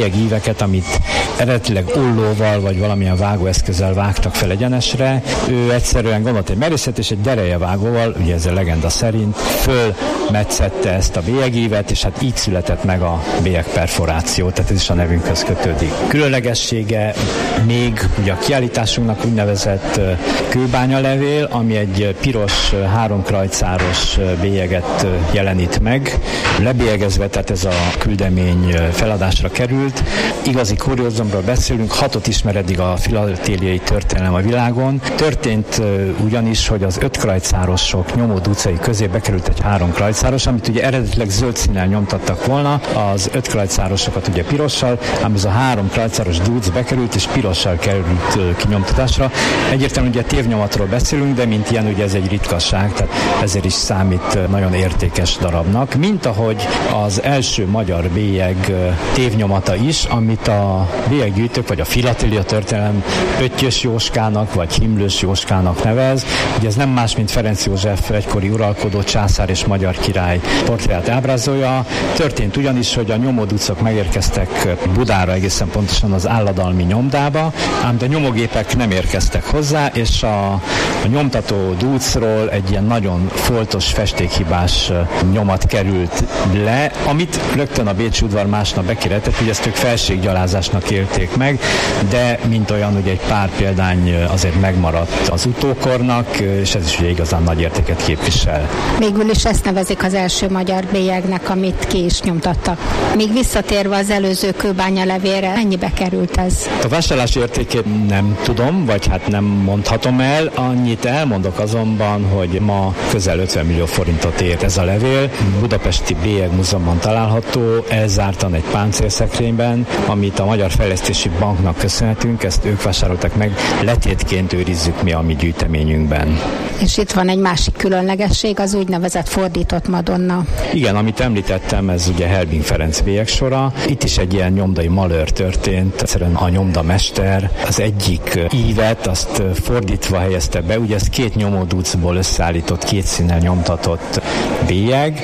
bélyegíveket, amit eredetileg ollóval vagy valamilyen vágóeszközzel vágtak fel egyenesre, ő egyszerűen gondolt egy merészet és egy derejevágóval, ugye ez a legenda szerint, fölmetszette ezt a bélyegívet, és hát így született meg a bélyegperforáció, tehát ez is a nevünkhöz kötődik. Különlegessége még ugye a kiállításunknak úgynevezett kőbányalevél, ami egy piros, háromkrajcáros bélyeget jelenít meg. Lebélyegezve, tehát ez a küldemény feladásra került. Igazi kuriózumról beszélünk, hatot ismer eddig a filatéliai történelem a világon. Történt ugyanis, hogy az öt krajcárosok nyomódúcai közé bekerült egy három krajcáros, amit ugye eredetileg zöld színnel nyomtattak volna, az öt krajcárosokat ugye pirossal, ám ez a három krajcáros dúc bekerült és pirossal került kinyomtatásra. Egyértelműen ugye tévnyomatról beszélünk, de mint ilyen ugye ez egy ritkasság, tehát ezért is számít nagyon értékes darabnak, mint ahogy az első magyar bélyeg tévnyomata is, amit a bélyeggyűjtők vagy a filatélia történelem Öttyös Jóskának vagy Himlős Jóskának nevez. Ugye ez nem más, mint Ferenc József egykori uralkodó, császár és magyar király portréját ábrázolja. Történt ugyanis, hogy a nyomóducok megérkeztek Budára, egészen pontosan az Álladalmi nyomdába, ám de nyomógépek nem érkeztek hozzá, és a, a nyomtató dúcról egy ilyen nagyon foltos, festékhibás nyomat került le, amit rögtön a bécsi udvar másnap bekiretett, hogy ezt ők felséggyalázásnak élték meg, de mint olyan, ugye egy pár példány azért megmaradt az utókornak, és ez is ugye igazán nagy értéket képvisel. Végül is ezt nevezik az első magyar bélyegnek, amit ki is nyomtattak. Még visszatérve az előző kőbányalevélre, mennyibe került ez? A vásárlási értékét nem tudom, vagy hát nem mondhatom el. Annyit elmondok azonban, hogy ma közel ötven millió forintot ért ez a levél. Budapesti Bélyegmúzeumban található, elzártan egy páncélszekrényben, amit a Magyar Fejlesztési Banknak köszönhetünk, ezt ők vásároltak meg, letétként őrizzük mi a mi gyűjteményünkben. És itt van egy másik különlegesség, az úgynevezett fordított Madonna. Igen, amit említettem, ez ugye Helbing Ferenc bélyeg sora. Itt is egy ilyen nyomdai malőr történt. Egyszerűen a nyomdamester az egyik ívet, azt fordítva helyezte be. Ugye ez két nyomódúcból összeállított, két színnel nyomtatott bélyeg,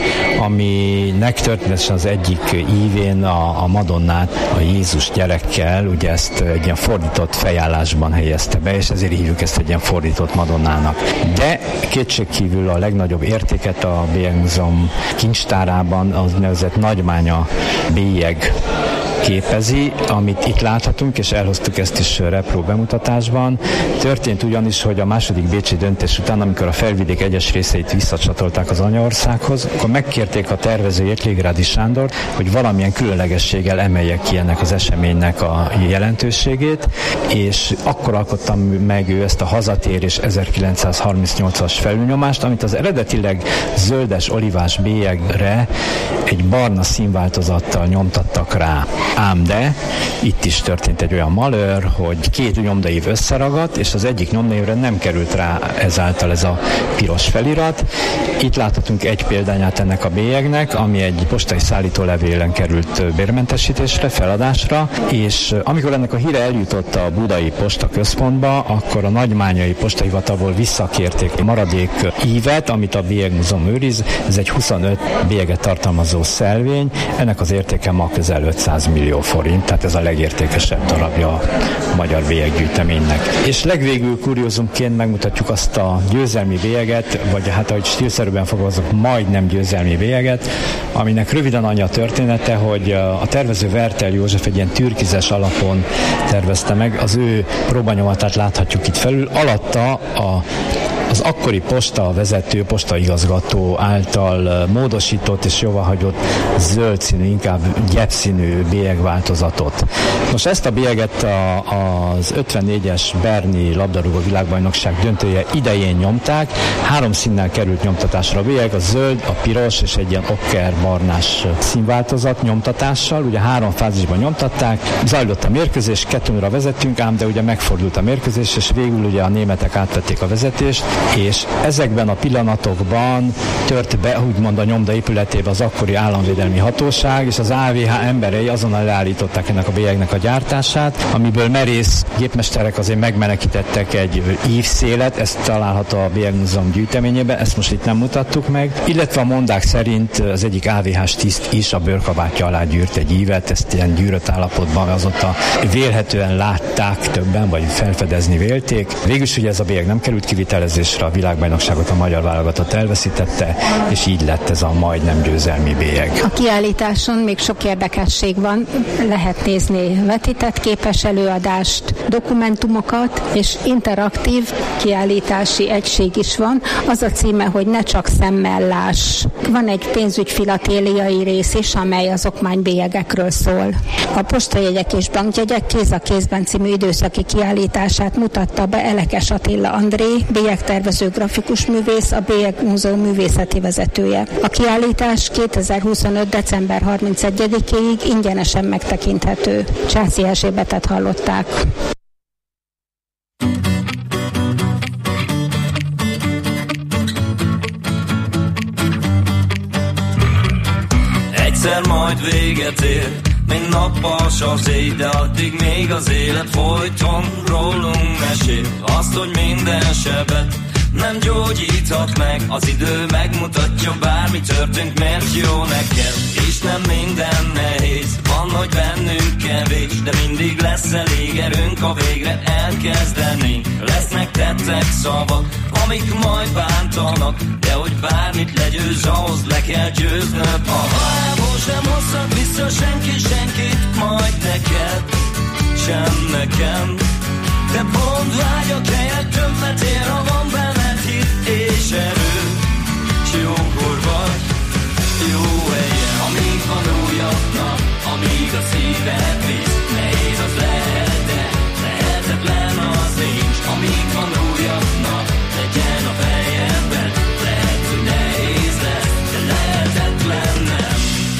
aminek történetesen az egyik ívén a, a Madonnát a Jézus gyerekkel, ugye ezt egy ilyen fordított fejállásban helyezte be, és ezért hívjuk ezt egy ilyen fordított Madonnának. De kétségkívül a legnagyobb értéket a Bélyegmúzeum kincstárában az nevezett Nagymánya bélyeg képezi, amit itt láthatunk, és elhoztuk ezt is repró bemutatásban. Történt ugyanis, hogy a második bécsi döntés után, amikor a felvidék egyes részeit visszacsatolták az anyaországhoz, akkor megkérték a tervezőjét, Légrádi Sándort, hogy valamilyen különlegességgel emelje ki ennek az eseménynek a jelentőségét, és akkor alkotta meg ő ezt a hazatérés ezerkilencszázharmincnyolcas felülnyomást, amit az eredetileg zöldes olivás bélyegre egy barna színváltozattal nyomtattak rá. Ám de itt is történt egy olyan malőr, hogy két nyomdaív összeragadt, és az egyik nyomdaívre nem került rá ezáltal ez a piros felirat. Itt láthatunk egy példányát ennek a bélyegnek, ami egy postai szállítólevélen került bérmentesítésre, feladásra, és amikor ennek a híre eljutott a budai postaközpontba, akkor a nagymányai postahivatalból visszakérték a maradék ívet, amit a Bélyegmúzeum őriz. Ez egy huszonöt bélyeget tartalmazó szelvény, ennek az értéke ma közel ötszáz millió forint, tehát ez a legértékesebb darabja a magyar bélyeggyűjteménynek. És legvégül kuriózumként megmutatjuk azt a győzelmi bélyeget, vagy hát ahogy stílszerűen fogalmazok, majdnem győzelmi bélyeget, aminek röviden annyi a története, hogy a tervező Vertel József egy ilyen türkizes alapon tervezte meg, az ő próbanyomatát láthatjuk itt felül, alatta a az akkori posta vezető, postaigazgató által módosított és jóváhagyott zöld színű, inkább gyepszínű bélyegváltozatot. Most ezt a bélyeget a, az ötvennégyes berni labdarúgó világbajnokság döntője idején nyomták. Három színnel került nyomtatásra a bélyeg, a zöld, a piros és egy ilyen okker-barnás színváltozat nyomtatással. Ugye három fázisban nyomtatták, zajlott a mérkőzés, kettő óra vezettünk, ám de ugye megfordult a mérkőzés, és végül ugye a németek átvették a vezetést, és ezekben a pillanatokban tört be, úgymond a nyomda épületébe az akkori államvédelmi hatóság, és az á vé há emberei azonnal leállították ennek a bélyegnek a gyártását, amiből merész gépmesterek azért megmenekítettek egy ívszélet, ez található a Bélyegmúzeum gyűjteményében, ezt most itt nem mutattuk meg, illetve a mondák szerint az egyik á vé hás tiszt is a bőrkabátja alá gyűrt egy ívet, ezt ilyen gyűrött állapotban azóta vélhetően látták többen, vagy felfedezni vélték. Végülis ugye ez a bélyeg nem került kivitelezésre, a világbajnokságot a magyar válogatott elveszítette, és így lett ez a majdnem győzelmi bélyeg. A kiállításon még sok érdekesség van, lehet nézni vetített képes előadást, dokumentumokat, és interaktív kiállítási egység is van. Az a címe, hogy ne csak szemmel láss. Van egy pénzügyfilatéliai rész is, amely az okmánybélyegekről szól. A postajegyek és bankjegyek kéz a kézben című időszaki kiállítását mutatta be Elekes Attila André, bélyegtervező grafikus művész, a Bélyegmúzeum művészeti vezetője. A kiállítás kétezer-huszonöt. december harmincegyedikéig ingyenesen megtekinthető. Császi Erzsébetet hallották. Egyszer majd véget ér, mint nappals az éj, de addig még az élet folyton rólunk mesél. Azt, hogy minden sebet nem gyógyíthat meg, az idő megmutatja, bármi történt, mert jó neked. És nem minden nehéz, van, hogy bennünk kevés, de mindig lesz elég erőnk, ha végre elkezdenénk. Lesznek tettek szavak, amik majd bántanak, de hogy bármit legyőz, ahhoz le kell győznöd. A halálból sem hozhat vissza senki senkit, majd neked, sem nekem. De pont vágyak helyett többet ér, ha van benned hit és erő. S jókor vagy, jó helyen, amíg van újabb nap, amíg a szíved visz. Nehéz az lehet, de lehetetlen az nincs. Amíg van újabb nap, legyen a fejedben. Lehet, hogy nehéz lesz, de lehetetlen nem.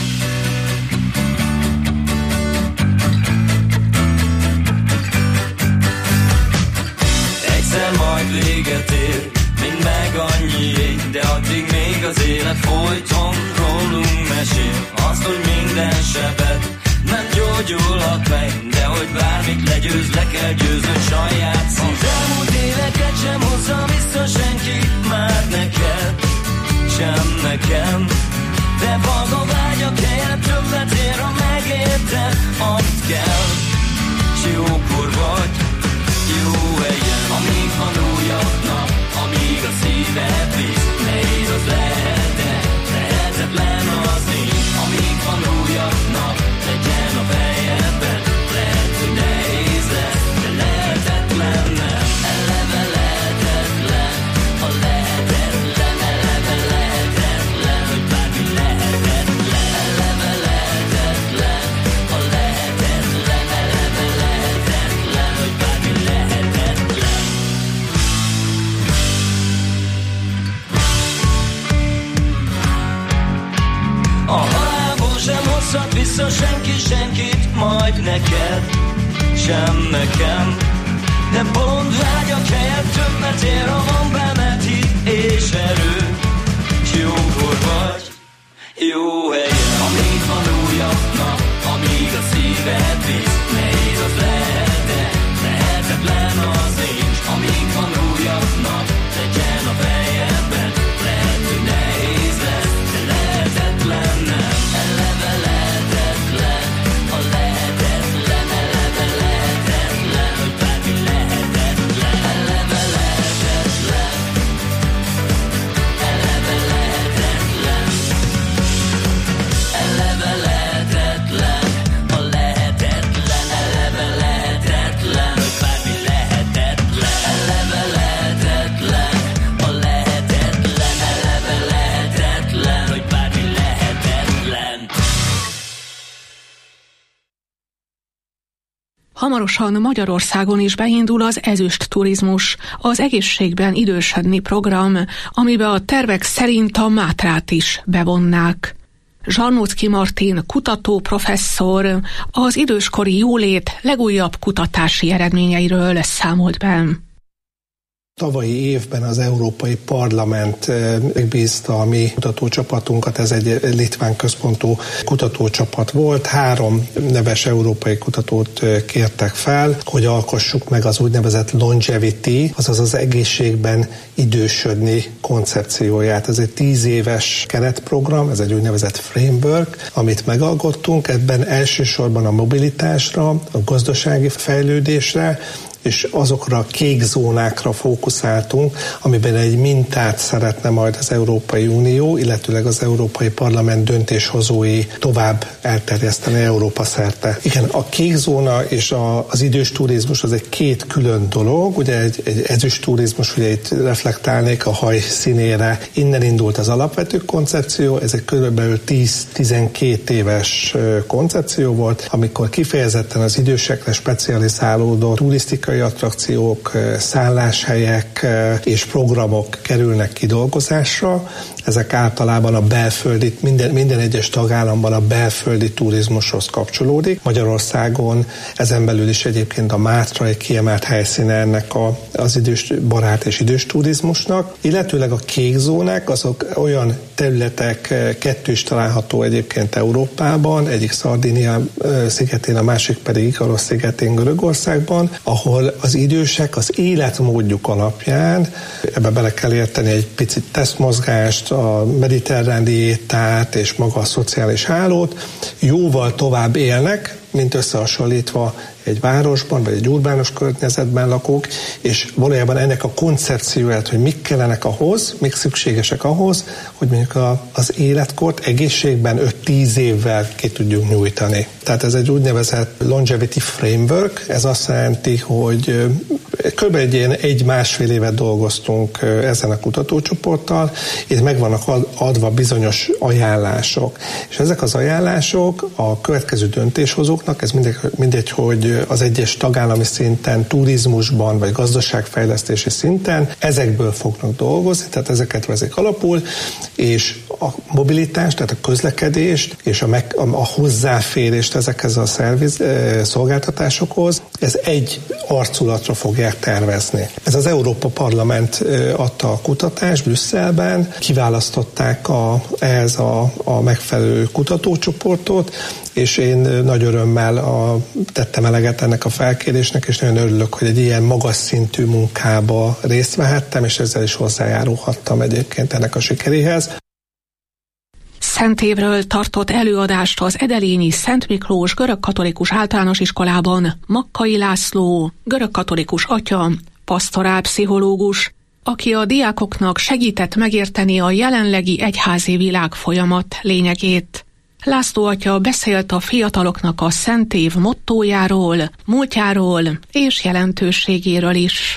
Egyszer majd véget ér, mind meg annyié, de addig még az élet folyton rólunk mesél. Azt, hogy minden sebet nem gyógyulhat meg, de hogy bármit legyőz, le kell győznöd saját szív. Az elmúlt éveket sem hozza vissza senki, már neked, sem nekem. De maga vágyak helyett többet ér, ha megérted, amit kell. S jókor vagy, jó helyen, amíg van újabb nap, amíg a szíved visz. Nehéz az lehet, de lehetetlen az nincs. Amíg van újabb nap, legyen a fejedben. Lehet, hogy nehéz lesz, de lehetetlen nem. Eleve lehetetlen, a lehetetlen. Eleve lehetetlen, hogy bármi lehetetlen. Eleve lehetetlen, a lehetetlen. Eleve lehetetlen, hogy bármi lehetetlen. A halálból sem hozhat vissza senki senkit, majd neked, sem nekem. De pont vágyak helyett többet ér, ha van benned hit és erő. S jókor vagy, jó helyen, amíg van újabb nap, amíg a szíved visz. Nehéz az lehet, de lehetetlen az nincs. Amíg van újabb nap, legyen a fejedben. Lehet, hogy nehéz lesz, de lehetetlen nem. Eleve lehetetlen, a lehetetlen. Eleve lehetetlen, hogy bármi lehetetlen. Eleve lehetetlen, eleve lehetetlen. Eleve lehetetlen, a lehetetlen. Eleve lehetetlen, hogy bármi lehetetlen. Eleve lehetetlen, a lehetetlen. Eleve lehetetlen, hogy bármi lehetetlen. Hamarosan Magyarországon is beindul az ezüst turizmus, az egészségben idősödni program, amibe a tervek szerint a Mátrát is bevonnák. Zsarnóczky Martin kutató professzor az időskori jólét legújabb kutatási eredményeiről számolt be. tavalyi évben az Európai Parlament megbízta a mi kutatócsapatunkat, ez egy litván központú kutatócsapat volt. Három neves európai kutatót kértek fel, hogy alkossuk meg az úgynevezett longevity, azaz az egészségben idősödni koncepcióját. Ez egy tíz éves keretprogram, ez egy úgynevezett framework, amit megalkottunk. Ebben elsősorban a mobilitásra, a gazdasági fejlődésre, és azokra a kék zónákra fókuszáltunk, amiben egy mintát szeretne majd az Európai Unió, illetőleg az Európai Parlament döntéshozói tovább elterjeszteni Európa szerte. Igen, a kék zóna és a, az idős turizmus az egy két külön dolog, ugye egy, egy ezüst turizmus, ugye itt reflektálnék a haj színére, innen indult az alapvető koncepció, ez egy körülbelül tíz-tizenkét éves koncepció volt, amikor kifejezetten az idősekre specializálódó turisztikai attrakciók, szálláshelyek és programok kerülnek kidolgozásra. Ezek általában a belföldi, minden, minden egyes tagállamban a belföldi turizmushoz kapcsolódik. Magyarországon ezen belül is egyébként a Mátra egy kiemelt helyszíne ennek a, az idős barát és idős turizmusnak. Illetőleg a kék zónák, azok olyan területek, kettő is található egyébként Európában, egyik Szardinia szigetén, a másik pedig Ikarosz szigetén Görögországban, ahol az idősek az életmódjuk alapján, ebbe bele kell érteni egy picit tesztmozgást, a mediterrán diétát és maga a szociális hálót, jóval tovább élnek, mint összehasonlítva egy városban, vagy egy urbánus környezetben lakók, és valójában ennek a koncepcióját, hogy mik kellenek ahhoz, mik szükségesek ahhoz, hogy mondjuk a, az életkort egészségben öt-tíz évvel ki tudjuk nyújtani. Tehát ez egy úgynevezett longevity framework, ez azt jelenti, hogy kb. egy ilyen egy-másfél évet dolgoztunk ezen a kutatócsoporttal, és meg vannak adva bizonyos ajánlások. És ezek az ajánlások a következő döntéshozóknak, ez mindegy, mindegy hogy az egyes tagállami szinten, turizmusban vagy gazdaságfejlesztési szinten, ezekből fognak dolgozni, tehát ezeket veszik alapul, és a mobilitást, tehát a közlekedést és a, meg, a, a hozzáférést ezekhez a szerviz, e, szolgáltatásokhoz, ez egy arculatra fogják tervezni. Ez az Európa Parlament adta a kutatást Brüsszelben, kiválasztották a, ehhez a, a megfelelő kutatócsoportot, és én nagy örömmel a, tettem eleget ennek a felkérésnek, és nagyon örülök, hogy egy ilyen magas szintű munkába részt vehettem, és ezzel is hozzájárulhattam egyébként ennek a sikeréhez. Szentévről tartott előadást az edelényi Szent Miklós görögkatolikus általános iskolában Makkai László, görögkatolikus atya, pastorálpszichológus, aki a diákoknak segített megérteni a jelenlegi egyházi világ folyamat lényegét. László atya beszélt a fiataloknak a Szentév mottójáról, múltjáról és jelentőségéről is.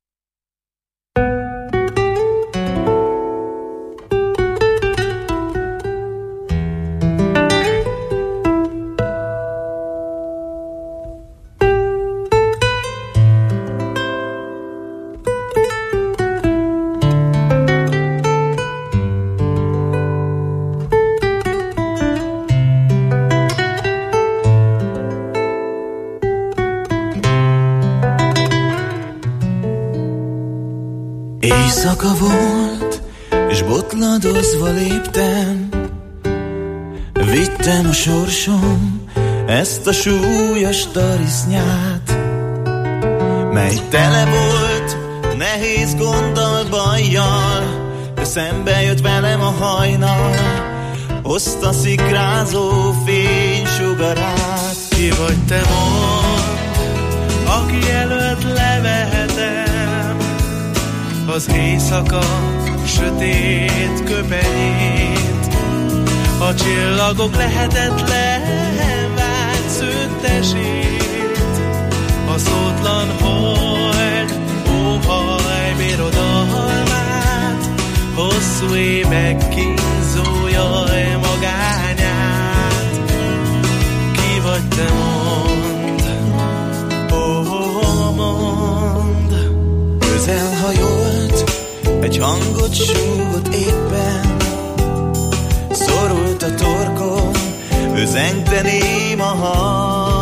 Éjszaka volt, és botladozva léptem, vittem a sorsom ezt a súlyos tarisznyát, mely tele volt nehéz gonddal, bajjal, de szembe jött velem a hajnal, hozta szikrázó fénysugarát. Ki vagy te mondd, aki előtt levehetem az éjszaka sötét köpenyét, a csillagok lehetetlen vágy szőttesét, a szótlan hold óhaj birodalmát, hosszú évek kínzó jaj magányát. Ki vagy te mondd, ó, oh, mondd. Közel hajolt, egy hangot súgott éppen, szorult a torkom, ő zengte néma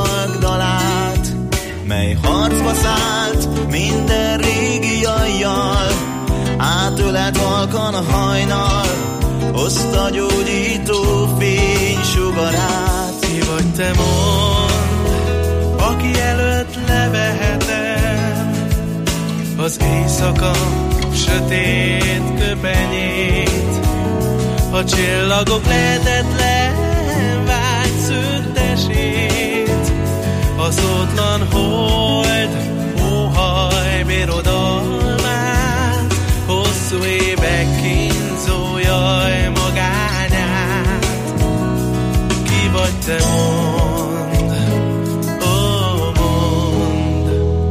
hangdalát, mely harcba szállt minden régi jajjal, Szállt halkan a hajnal, hozta gyógyító fény sugarát. Ki vagy te, mondd, aki előtt levehetem az éjszaka sötét köpenyét, a csillagok lehetetlen vágy szőttesét, a szótlan hold óhaj birodalmát, hosszú évek kínzó jaj magányát. Ki vagy te, mondd, ó, mondd.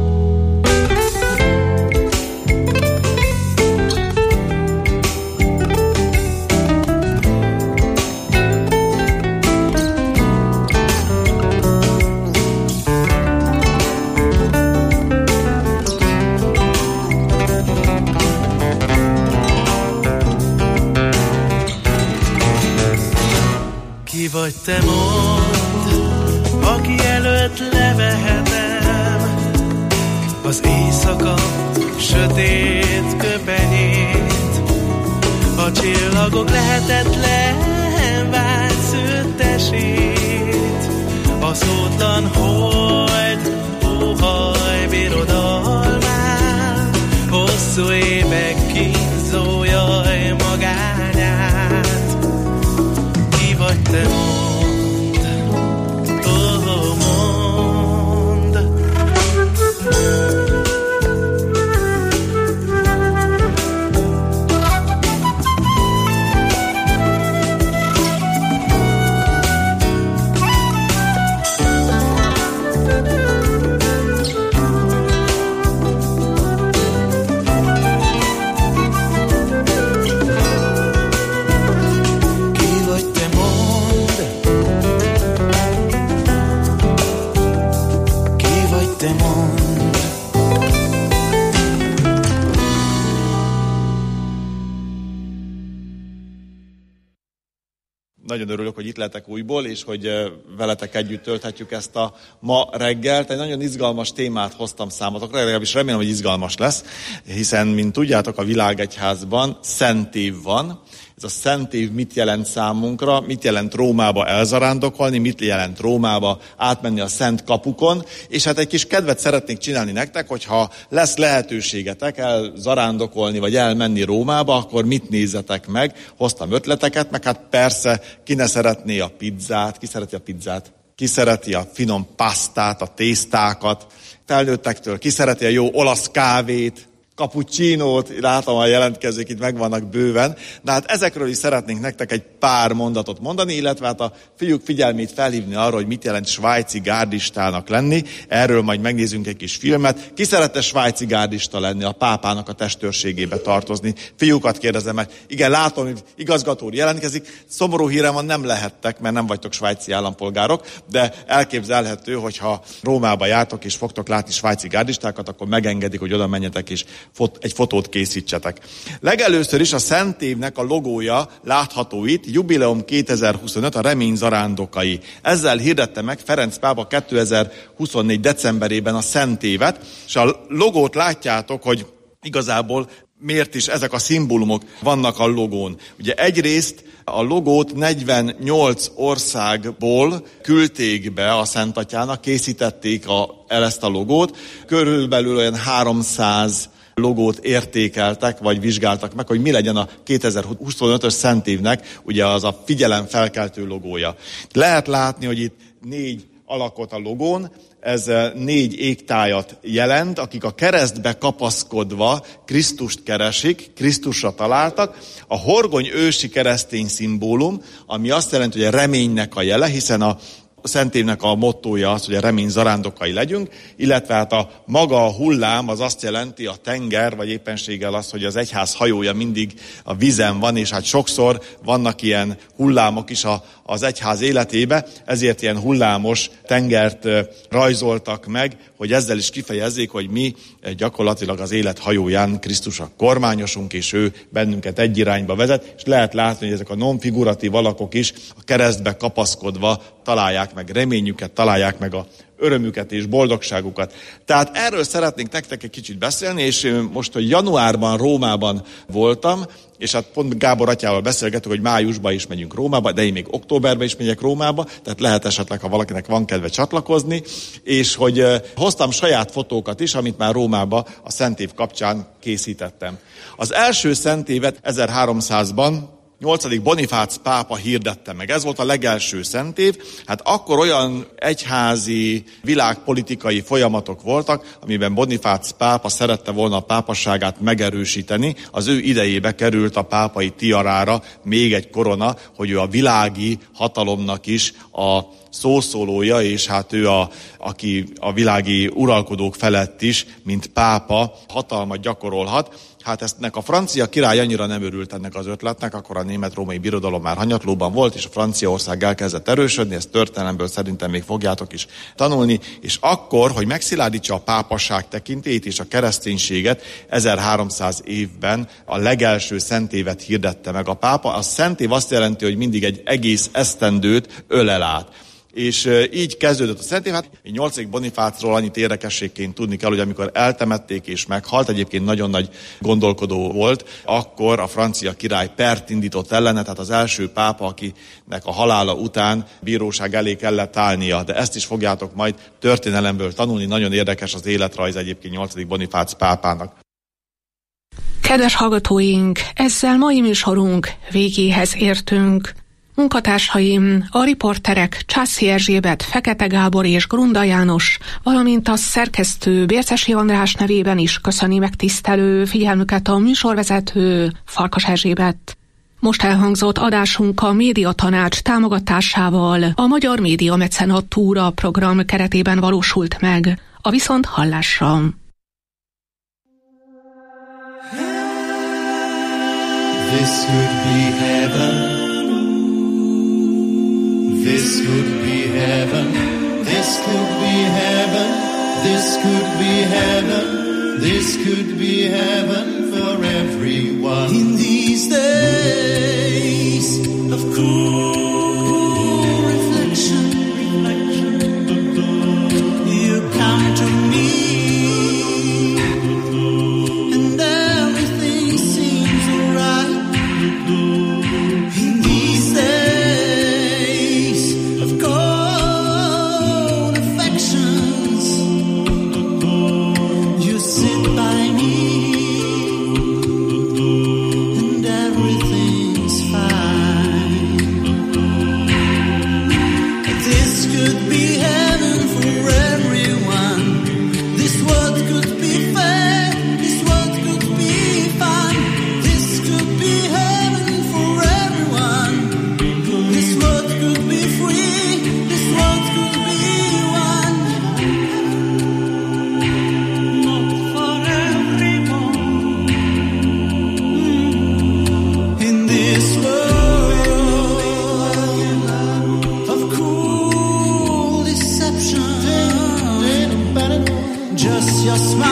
Ki vagy te, mondd, aki előtt levehetem az éjszaka sötét köpenyét, a csillagok lehetetlen vágy szőttesét, a szótlan hold óhaj birodalmát, hosszú évek kínzó jaj magányát. Ki vagy te, mondd, ó, mondd. Nagyon örülök, hogy itt lehetek újból, és hogy veletek együtt tölthetjük ezt a ma reggelt. Egy nagyon izgalmas témát hoztam számotokra, legalábbis remélem, hogy izgalmas lesz, hiszen, mint tudjátok, a világegyházban szent év van. Ez a szent év mit jelent számunkra, mit jelent Rómába elzarándokolni, mit jelent Rómába átmenni a szent kapukon, és hát egy kis kedvet szeretnék csinálni nektek, hogyha lesz lehetőségetek elzarándokolni, vagy elmenni Rómába, akkor mit nézzetek meg, hoztam ötleteket, meg hát persze ki ne szeretné a pizzát, ki szereti a pizzát, ki szereti a finom pasztát, a tésztákat, felnőttektől ki szereti a jó olasz kávét, cappuccinót, látom a jelentkezők itt megvannak bőven. De hát ezekről is szeretnénk nektek egy pár mondatot mondani, illetve hát a fiúk figyelmét felhívni arra, hogy mit jelent svájci gárdistának lenni. Erről majd megnézzünk egy kis filmet. Ki szeretne svájci gárdista lenni, a pápának a testőrségébe tartozni? Fiúkat kérdezem meg. Igen, látom, hogy igazgató úr jelentkezik. Szomorú hírem van, nem lehettek, mert nem vagytok svájci állampolgárok, de elképzelhető, hogyha Rómába jártok és fogtok látni svájci gárdistákat, akkor megengedik, hogy oda menjetek és egy fotót készítsetek. Legelőször is a Szent Évnek a logója látható itt, Jubileum kétezer-huszonöt, a remény zarándokai. Ezzel hirdette meg Ferenc pápa kétezer-huszonnégy decemberében a Szent Évet, és a logót látjátok, hogy igazából miért is ezek a szimbólumok vannak a logón. Ugye egyrészt a logót negyvennyolc országból küldték be a Szent Atyának, készítették a, el ezt a logót, körülbelül olyan háromszáz logót értékeltek, vagy vizsgáltak meg, hogy mi legyen a kétezer-huszonötös Szent Évnek, ugye az a figyelemfelkeltő logója. Lehet látni, hogy itt négy alakot a logón, ez négy égtájat jelent, akik a keresztbe kapaszkodva Krisztust keresik, Krisztusra találtak. A horgony ősi keresztény szimbólum, ami azt jelenti, hogy a reménynek a jele, hiszen a Szent Évnek a mottója az, hogy a remény zarándokai legyünk, illetve hát a maga a hullám az azt jelenti, a tenger, vagy éppenséggel az, hogy az egyház hajója mindig a vízen van, és hát sokszor vannak ilyen hullámok is a, az egyház életébe, ezért ilyen hullámos tengert rajzoltak meg, hogy ezzel is kifejezzék, hogy mi gyakorlatilag az élet hajóján Krisztus a kormányosunk, és ő bennünket egy irányba vezet, és lehet látni, hogy ezek a non-figuratív alakok is a keresztbe kapaszkodva találják meg reményüket, találják meg a örömüket és boldogságukat. Tehát erről szeretnénk nektek egy kicsit beszélni, és most, hogy januárban Rómában voltam, és hát pont Gábor atyával beszélgetünk, hogy májusban is megyünk Rómába, de én még októberben is megyek Rómába, tehát lehet esetleg, ha valakinek van kedve csatlakozni, és hogy hoztam saját fotókat is, amit már Rómába a Szentév kapcsán készítettem. Az első szentévet ezerháromszázban nyolcadik Bonifác pápa hirdette meg. Ez volt a legelső szentév. Hát akkor olyan egyházi, világpolitikai folyamatok voltak, amiben Bonifác pápa szerette volna a pápasságát megerősíteni. Az ő idejébe került a pápai tiarára még egy korona, hogy ő a világi hatalomnak is a szószólója, és hát ő, a, aki a világi uralkodók felett is, mint pápa hatalmat gyakorolhat. Hát eztnek a francia király annyira nem örült ennek az ötletnek, akkor a német-római birodalom már hanyatlóban volt, és a Franciaország elkezdett erősödni, ezt történelemből szerintem még fogjátok is tanulni, és akkor, hogy megszilárdítsa a pápasság tekintélyét és a kereszténységet, ezerháromszáz évben a legelső szentévet hirdette meg a pápa. A szentév azt jelenti, hogy mindig egy egész esztendőt ölel át. És így kezdődött a szentév. Hát nyolcadik Bonifácról annyit érdekességként tudni kell, hogy amikor eltemették és meghalt, egyébként nagyon nagy gondolkodó volt, akkor a francia király pert indított ellene, tehát az első pápa, akinek a halála után bíróság elé kellett állnia. De ezt is fogjátok majd történelemből tanulni, nagyon érdekes az életrajz egyébként nyolcadik Bonifác pápának. Kedves hallgatóink, ezzel mai műsorunk végéhez értünk. Munkatársaim, a riporterek Császi Erzsébet, Fekete Gábor és Grunda János, valamint a szerkesztő Bércesi András nevében is köszöni megtisztelő figyelmüket a műsorvezető Farkas Erzsébet. Most elhangzott adásunk a Médiatanács támogatásával a Magyar Média Mecenatúra program keretében valósult meg. A viszont hallásra! This could be heaven. This could be heaven, this could be heaven, this could be heaven, this could be heaven for everyone. In these days of cool reflection, you come to me and everything seems alright. In these days your smile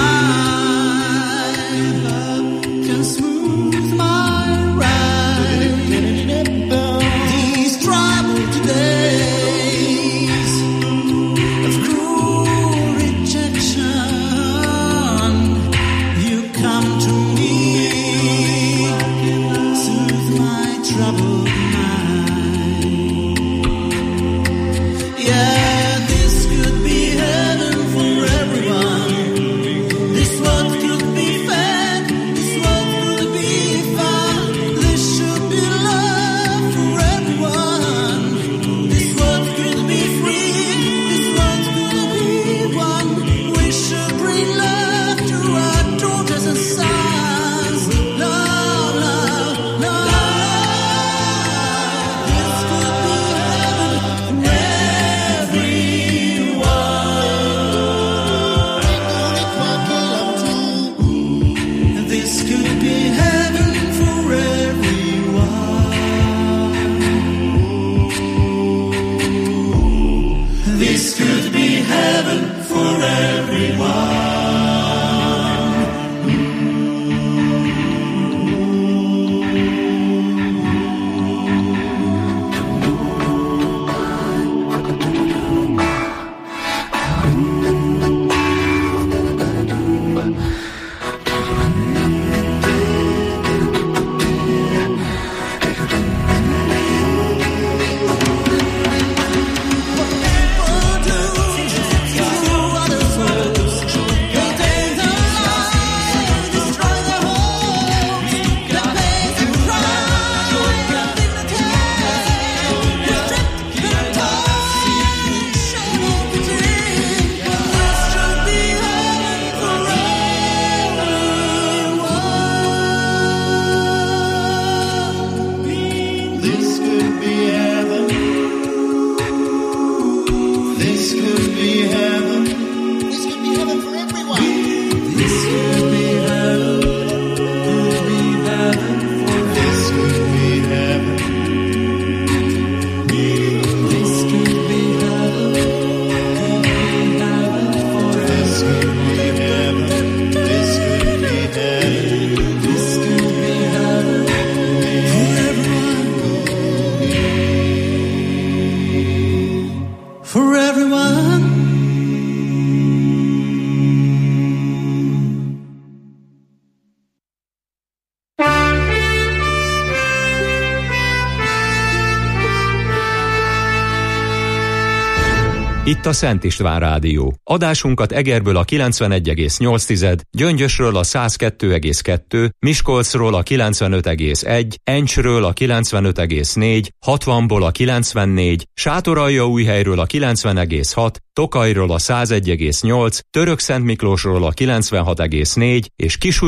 can smooth my ride. These troubled days of cruel rejection, you come to me, soothe my troubled mind. Yeah. This world could be fair, this world could be Itt a Szent István Rádió. Adásunkat Egerből a kilencvenegy egész nyolc, Gyöngyösről a száz kettő egész kettő, Miskolcról a kilencvenöt egész egy, Encsről a kilencvenöt egész négy, hatvanból a kilencvennégy, Sátoraljaújhelyről a kilencven egész hat, Tokajról a száz egy egész nyolc, Törökszentmiklósról a kilencvenhat egész négy és Kis